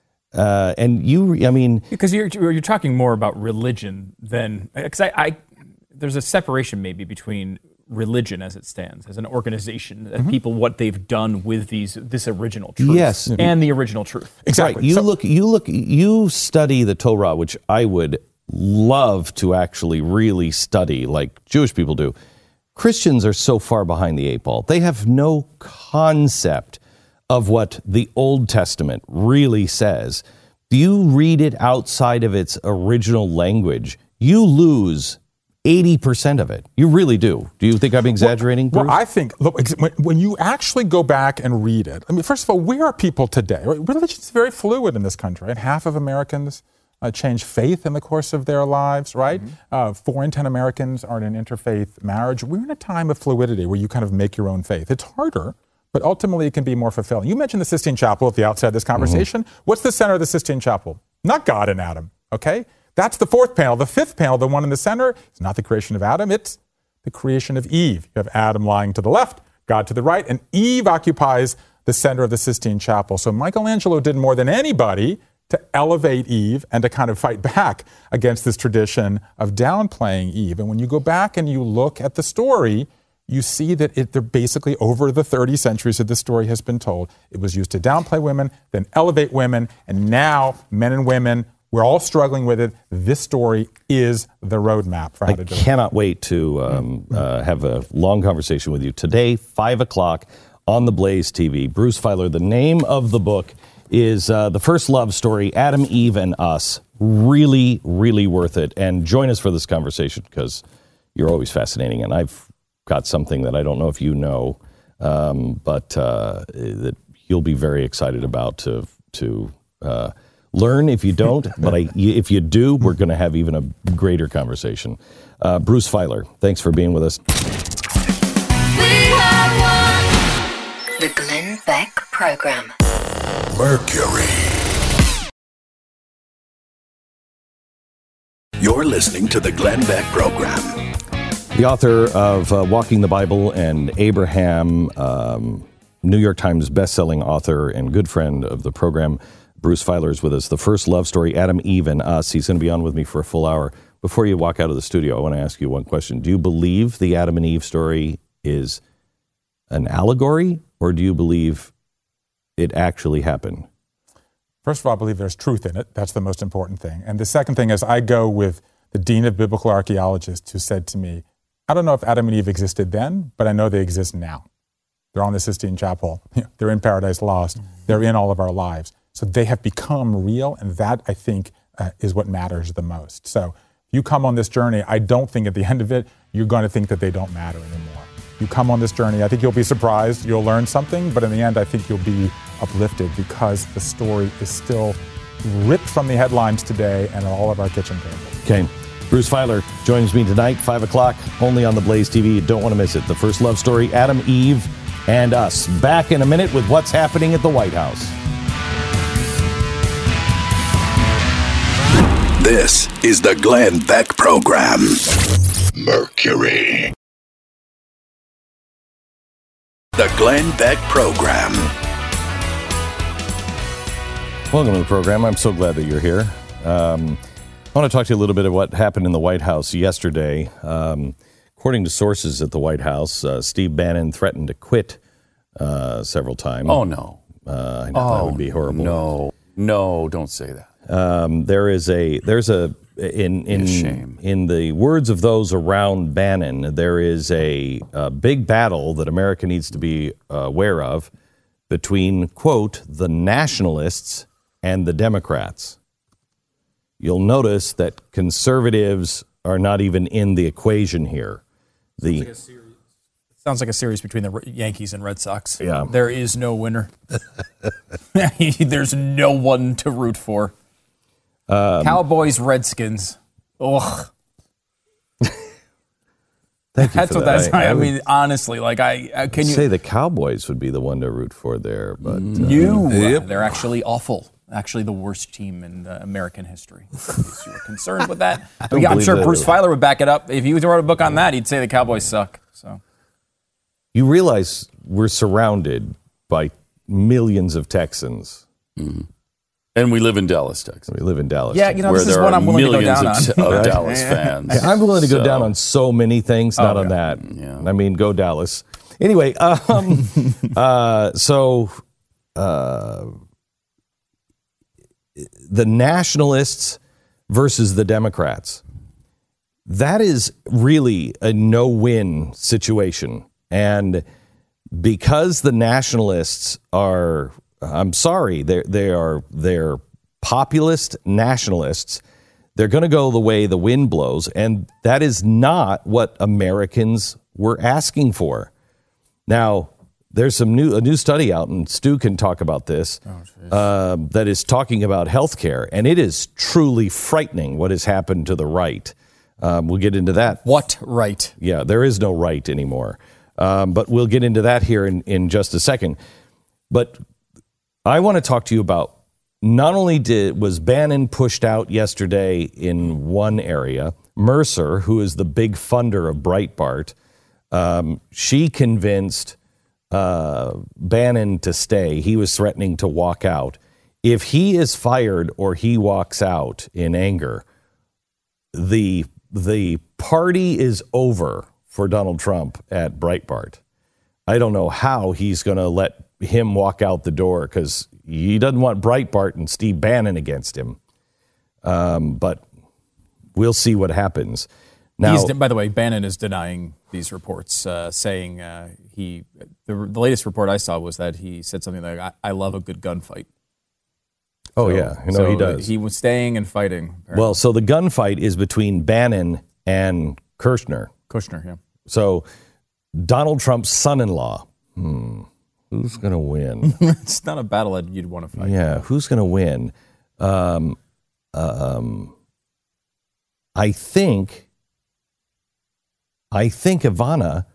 Because you're talking more about religion than, because there's a separation maybe between religion as it stands, as an organization, people, what they've done with this original truth. Yes. And the original truth. Exactly. Right. You study the Torah, which I would love to actually really study like Jewish people do. Christians are so far behind the eight ball. They have no concept of what the Old Testament really says. Do you read it outside of its original language, you lose 80% of it. You really do. Do you think I'm exaggerating, Bruce? Well, I think, look, when you actually go back and read it, I mean, first of all, where are people today? Religion is very fluid in this country, and half of Americans change faith in the course of their lives, right? 4 in 10 Americans are in an interfaith marriage. We're in a time of fluidity where you kind of make your own faith. It's harder, but ultimately it can be more fulfilling. You mentioned the Sistine Chapel at the outset of this conversation. What's the center of the Sistine Chapel? Not God and Adam, okay? That's the fourth panel. The fifth panel, the one in the center, is not the creation of Adam, it's the creation of Eve. You have Adam lying to the left, God to the right, and Eve occupies the center of the Sistine Chapel. So Michelangelo did more than anybody to elevate Eve and to kind of fight back against this tradition of downplaying Eve. And when you go back and you look at the story, you see that they're basically over the 30 centuries that this story has been told. It was used to downplay women, then elevate women, and now men and women, we're all struggling with it. This story is the roadmap for how to do it. I cannot wait to have a long conversation with you today, 5 o'clock on the Blaze TV. Bruce Feiler, the name of the book is The First Love Story, Adam, Eve, and Us. Really, really worth it. And join us for this conversation because you're always fascinating. And I've got something that I don't know if you know, but that you'll be very excited about to learn if you don't, but if you do, we're going to have even a greater conversation. Bruce Feiler, thanks for being with us. The Glenn Beck Program. Mercury. You're listening to the Glenn Beck Program. The author of Walking the Bible and Abraham, New York Times bestselling author and good friend of the program, Bruce Feiler is with us. The First Love Story, Adam, Eve, and Us. He's going to be on with me for a full hour. Before you walk out of the studio, I want to ask you one question. Do you believe the Adam and Eve story is an allegory, or do you believe it actually happened? First of all, I believe there's truth in it. That's the most important thing. And the second thing is I go with the Dean of Biblical Archaeologists who said to me, I don't know if Adam and Eve existed then, but I know they exist now. They're on the Sistine Chapel. They're in Paradise Lost. They're in all of our lives. So they have become real, and that, I think, is what matters the most. So if you come on this journey, I don't think at the end of it, you're going to think that they don't matter anymore. You come on this journey, I think you'll be surprised, you'll learn something, but in the end, I think you'll be uplifted because the story is still ripped from the headlines today and on all of our kitchen tables. Okay. Bruce Feiler joins me tonight, 5 o'clock, only on the Blaze TV. You don't want to miss it. The First Love Story, Adam, Eve, and Us. Back in a minute with what's happening at the White House. This is the Glenn Beck Program. Mercury. The Glenn Beck Program. Welcome to the program. I'm so glad that you're here. I want to talk to you a little bit of what happened in the White House yesterday. According to sources at the White House, Steve Bannon threatened to quit several times. Oh, no. I know that would be horrible. No, don't say that. In the words of those around Bannon, there is a big battle that America needs to be aware of between, quote, the nationalists and the Democrats. You'll notice that conservatives are not even in the equation here. Sounds like a series between the Yankees and Red Sox. Yeah. There is no winner. There's no one to root for. Cowboys, Redskins. Ugh. That's what that's. I mean, honestly, like can you say the Cowboys would be the one to root for there? But they're actually awful. Actually, the worst team in American history. If you were concerned with that, I'm sure Bruce Feiler would back it up. If he wrote a book on that, he'd say the Cowboys suck. So you realize we're surrounded by millions of Texans. Mm-hmm. And we live in Dallas, Texas. We live in Dallas. Yeah, this is what I'm willing to go down on. Of Dallas fans. I'm willing to go down on so many things, not on that. Yeah. I mean, go Dallas. Anyway, the nationalists versus the Democrats. That is really a no-win situation. And because the nationalists are, I'm sorry, they're populist nationalists, they're going to go the way the wind blows. And that is not what Americans were asking for. Now, there's a new study out, and Stu can talk about this, that is talking about healthcare, and it is truly frightening what has happened to the right. We'll get into that. What right? Yeah, there is no right anymore. But we'll get into that here in just a second. But I want to talk to you about not only was Bannon pushed out yesterday in one area, Mercer, who is the big funder of Breitbart, she convinced Bannon to stay. He was threatening to walk out. If he is fired or he walks out in anger, the party is over for Donald Trump at Breitbart. I don't know how he's going to let him walk out the door because he doesn't want Breitbart and Steve Bannon against him. But we'll see what happens. Now, by the way, Bannon is denying these reports, saying the latest report I saw was that he said something like, I love a good gunfight. Oh, yeah. He does. He was staying and fighting. Apparently. Well, so the gunfight is between Bannon and Kushner. Yeah. So Donald Trump's son-in-law, who's going to win? It's not a battle that you'd want to fight. Yeah, who's going to win? I think Ivanka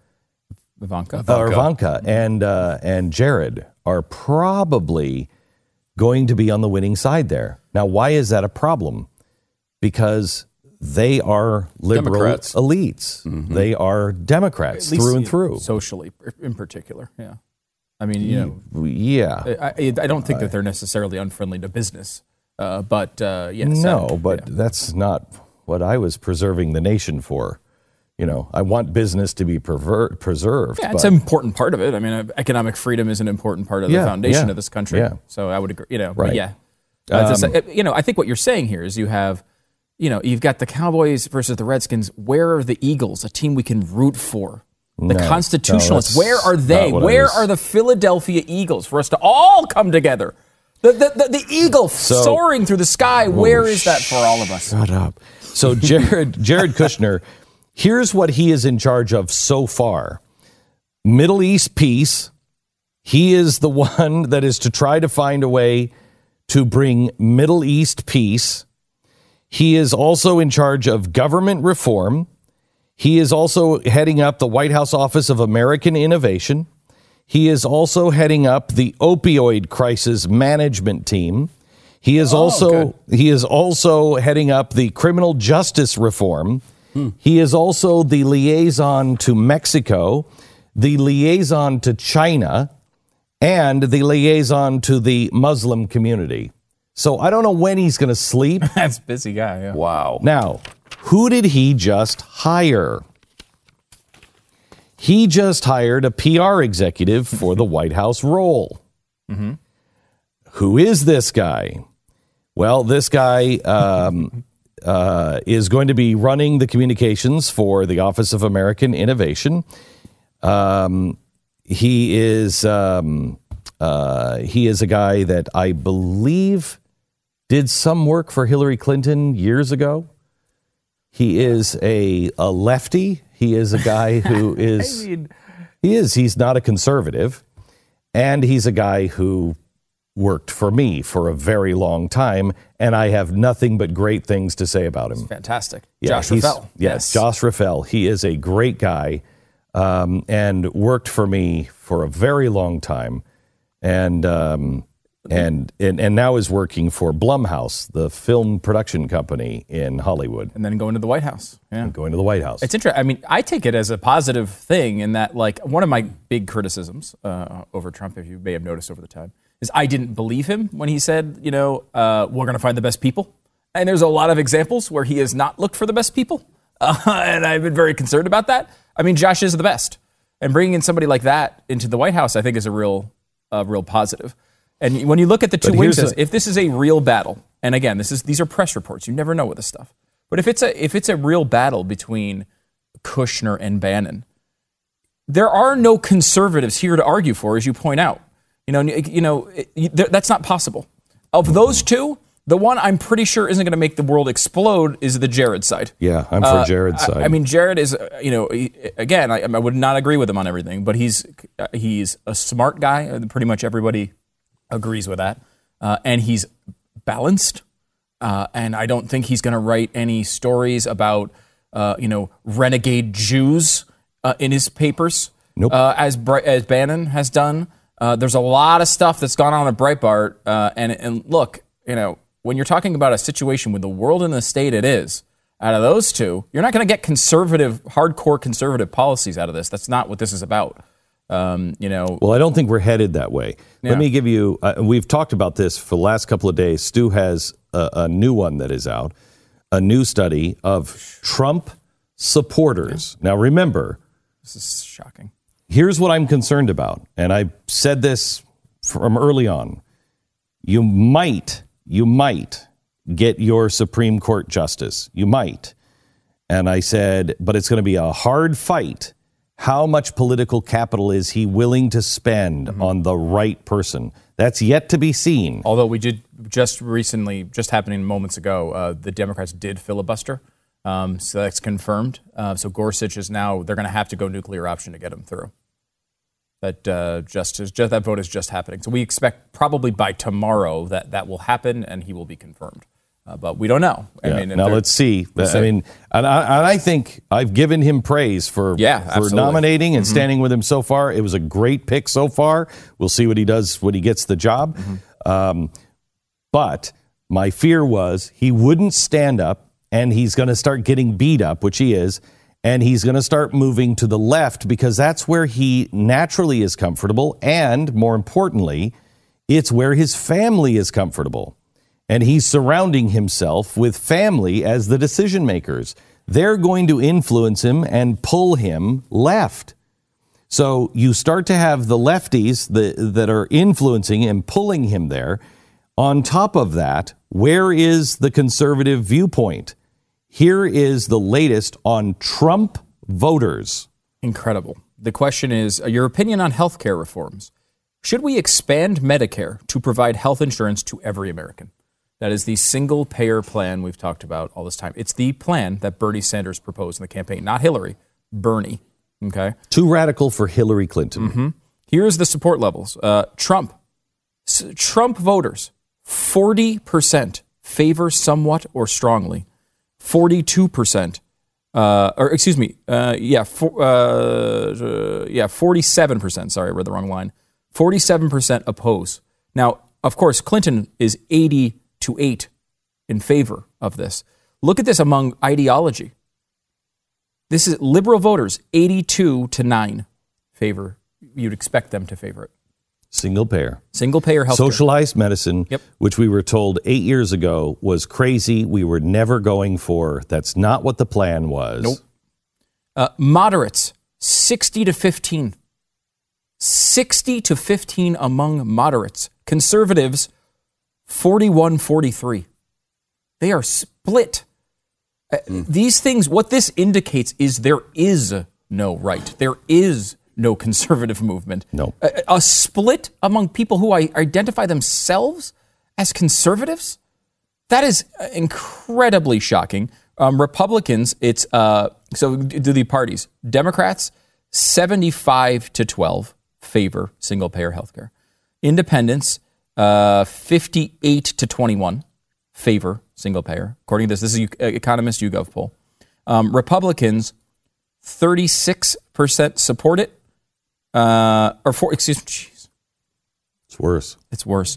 and Jared are probably going to be on the winning side there. Now, why is that a problem? Because they are liberal Democrats. Elites. Mm-hmm. They are Democrats through and through. Socially, in particular, yeah. I mean, yeah. I don't think that they're necessarily unfriendly to business, but yes. No, but that's not what I was preserving the nation for. I want business to be preserved. Yeah, it's an important part of it. I mean, economic freedom is an important part of the foundation of this country. Yeah. So I would agree. Right. Yeah. I think what you're saying here is you have, you've got the Cowboys versus the Redskins. Where are the Eagles, a team we can root for? The Constitutionalists, where are they? Where are the Philadelphia Eagles for us to all come together? The eagle soaring through the sky, where is that for all of us? Shut up. So Jared Kushner, here's what he is in charge of so far. Middle East peace. He is the one that is to try to find a way to bring Middle East peace. He is also in charge of government reform. He is also heading up the White House Office of American Innovation. He is also heading up the opioid crisis management team. He is also heading up the criminal justice reform. He is also the liaison to Mexico, the liaison to China, and the liaison to the Muslim community. So I don't know when he's going to sleep. That's a busy guy, yeah. Wow. Now, who did he just hire? He just hired a PR executive for the White House role. Mm-hmm. Who is this guy? Well, this guy is going to be running the communications for the Office of American Innovation. He is a guy that I believe did some work for Hillary Clinton years ago. He is a lefty. He is a guy who is, he's not a conservative. And he's a guy who worked for me for a very long time. And I have nothing but great things to say about him. It's fantastic. Yeah, Josh Raffel. Yes, Josh Raffel. He is a great guy and worked for me for a very long time. And now is working for Blumhouse, the film production company in Hollywood. And then going to the White House. Yeah. Going to the White House. It's interesting. I mean, I take it as a positive thing in that, like, one of my big criticisms over Trump, if you may have noticed over the time, is I didn't believe him when he said, we're going to find the best people. And there's a lot of examples where he has not looked for the best people. And I've been very concerned about that. I mean, Josh is the best. And bringing in somebody like that into the White House, I think, is a real positive. And when you look at the two wings, if this is a real battle, and again, these are press reports, you never know with this stuff. But if it's a real battle between Kushner and Bannon, there are no conservatives here to argue for, as you point out. That's not possible. Of those two, the one I'm pretty sure isn't going to make the world explode is the Jared side. Yeah, I'm for Jared's side. I mean, Jared is, again, I would not agree with him on everything, but he's a smart guy. Pretty much everybody agrees with that. And he's balanced. And I don't think he's going to write any stories about, renegade Jews in his papers. Nope. As Bannon has done. There's a lot of stuff that's gone on at Breitbart. And look, when you're talking about a situation with the world and the state it is, out of those two, you're not going to get hardcore conservative policies out of this. That's not what this is about. Well, I don't think we're headed that way. Yeah. Let me give you, we've talked about this for the last couple of days. Stu has a new one that is out, a new study of Trump supporters. Yeah. Now, remember, this is shocking. Here's what I'm concerned about, and I said this from early on. You might get your Supreme Court justice. You might. And I said, but it's going to be a hard fight. How much political capital is he willing to spend on the right person? That's yet to be seen. Although we did just happening moments ago, the Democrats did filibuster. So that's confirmed. So Gorsuch is now, they're going to have to go nuclear option to get him through. That that vote is just happening. So we expect probably by tomorrow that will happen and he will be confirmed. But we don't know. Yeah. Now let's see. I mean, and I think I've given him praise for nominating and standing with him so far. It was a great pick so far. We'll see what he does when he gets the job. But my fear was he wouldn't stand up and he's going to start getting beat up, which he is. And he's going to start moving to the left because that's where he naturally is comfortable. And more importantly, it's where his family is comfortable. And he's surrounding himself with family as the decision makers. They're going to influence him and pull him left. So you start to have the lefties that are influencing and pulling him there. On top of that, where is the conservative viewpoint? Here is the latest on Trump voters. Incredible. The question is, your opinion on health care reforms. Should we expand Medicare to provide health insurance to every American? That is the single-payer plan we've talked about all this time. It's the plan that Bernie Sanders proposed in the campaign, not Hillary, Bernie. Okay, too radical for Hillary Clinton. Here's the support levels. Trump voters, 40% favor somewhat or strongly. 42%, 47%, sorry, I read the wrong line. 47% oppose. Now, of course, Clinton is 80-8 in favor of this. Look at this among ideology. This is liberal voters, 82-9 favor. You'd expect them to favor it. Single payer health. Socialized medicine, which we were told 8 years ago was crazy. We were never going for. That's not what the plan was. Nope. Moderates, 60 to 15. 60 to 15 among moderates. Conservatives, 41-43. They are split. These things, what this indicates is there is no right. There is no conservative movement. No. A split among people who identify themselves as conservatives? That is incredibly shocking. Republicans, it's, so do the parties. Democrats, 75 to 12 favor single-payer healthcare. Independents, 58 to 21 favor single-payer. According to this is Economist YouGov poll. Republicans, 36% support it. It's worse. It's worse.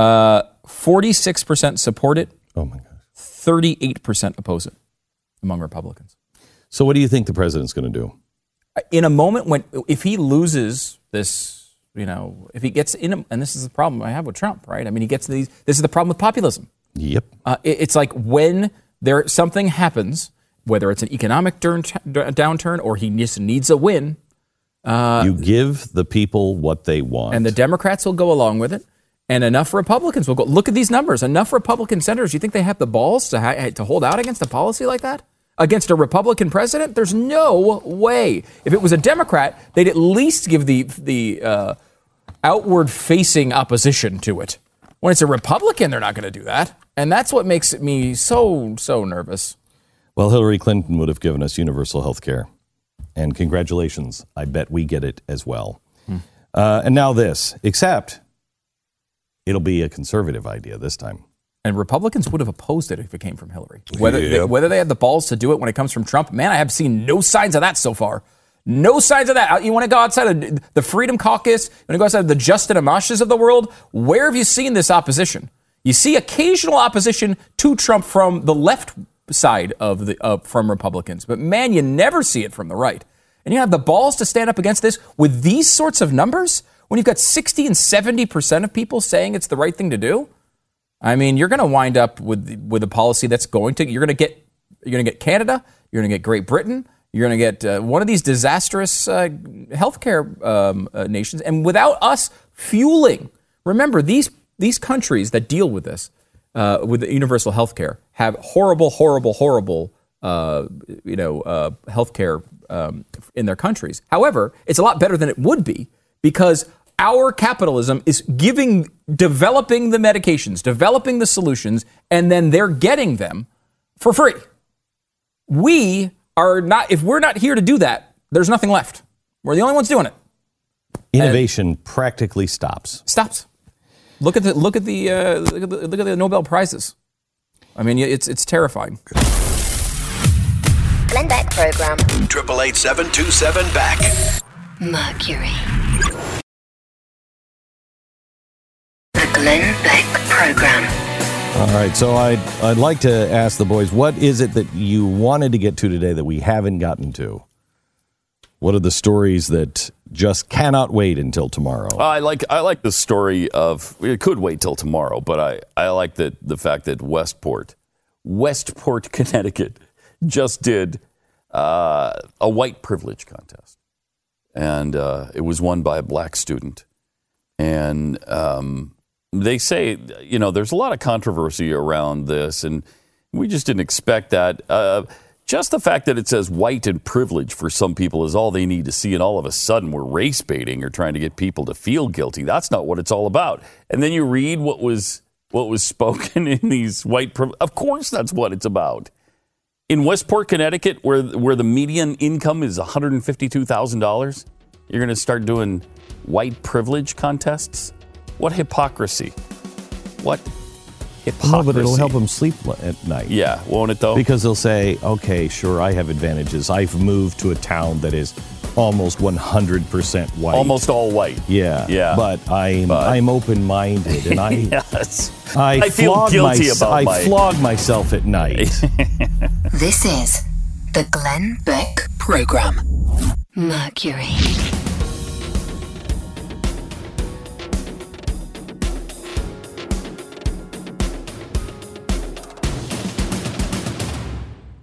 46% support it. Oh my gosh. 38% oppose it among Republicans. So what do you think the president's going to do? In a moment if he loses this, if he gets in, and this is the problem I have with Trump, right? I mean, he gets this is the problem with populism. Yep. It's like when something happens, whether it's an economic downturn or he just needs a win, you give the people what they want. And the Democrats will go along with it, and enough Republicans will go. Look at these numbers. Enough Republican senators. You think they have the balls to hold out against a policy like that? Against a Republican president? There's no way. If it was a Democrat, they'd at least give the outward-facing opposition to it. When it's a Republican, they're not going to do that. And that's what makes me so nervous. Well, Hillary Clinton would have given us universal health care. And congratulations, I bet we get it as well. And now this, except it'll be a conservative idea this time. And Republicans would have opposed it if it came from Hillary. Whether they had the balls to do it when it comes from Trump, man, I have seen no signs of that so far. No signs of that. You want to go outside of the Freedom Caucus? You want to go outside of the Justin Amash's of the world? Where have you seen this opposition? You see occasional opposition to Trump from the left side from Republicans, but man, you never see it from the right. And you have the balls to stand up against this with these sorts of numbers when you've got 60 and 70% of people saying it's the right thing to do. I mean, you're going to wind up with a policy that's you're going to get Canada, you're going to get Great Britain, you're going to get one of these disastrous healthcare nations, and without us fueling. Remember, these countries that deal with this, with the universal healthcare, have horrible healthcare in their countries. However, it's a lot better than it would be because our capitalism is developing the medications, developing the solutions, and then they're getting them for free. We are not, if we're not here to do that, there's nothing left. We're the only ones doing it. Innovation practically stops. Look at the Nobel Prizes. I mean, it's terrifying. Glenn Beck program. 888-727-BECK. Mercury. The Glenn Beck program. All right, so I'd like to ask the boys, what is it that you wanted to get to today that we haven't gotten to? What are the stories that just cannot wait until tomorrow? I like the story of, it could wait till tomorrow, but I like the fact that Westport, Connecticut, just did a white privilege contest. And it was won by a black student. And they say, there's a lot of controversy around this, and we just didn't expect that. Just the fact that it says white and privilege for some people is all they need to see, and all of a sudden we're race baiting or trying to get people to feel guilty. That's not what it's all about. And then you read what was spoken in these white privilege. Of course that's what it's about. In Westport, Connecticut, where the median income is $152,000, you're going to start doing white privilege contests? What hypocrisy. What hypocrisy. No, but it'll help them sleep at night. Yeah, won't it though? Because they'll say, okay, sure, I have advantages. I've moved to a town that is almost 100% white. Almost all white. Yeah. But I'm open-minded, and I yes. I feel guilty about I flog myself at night. This is the Glenn Beck program. Mercury.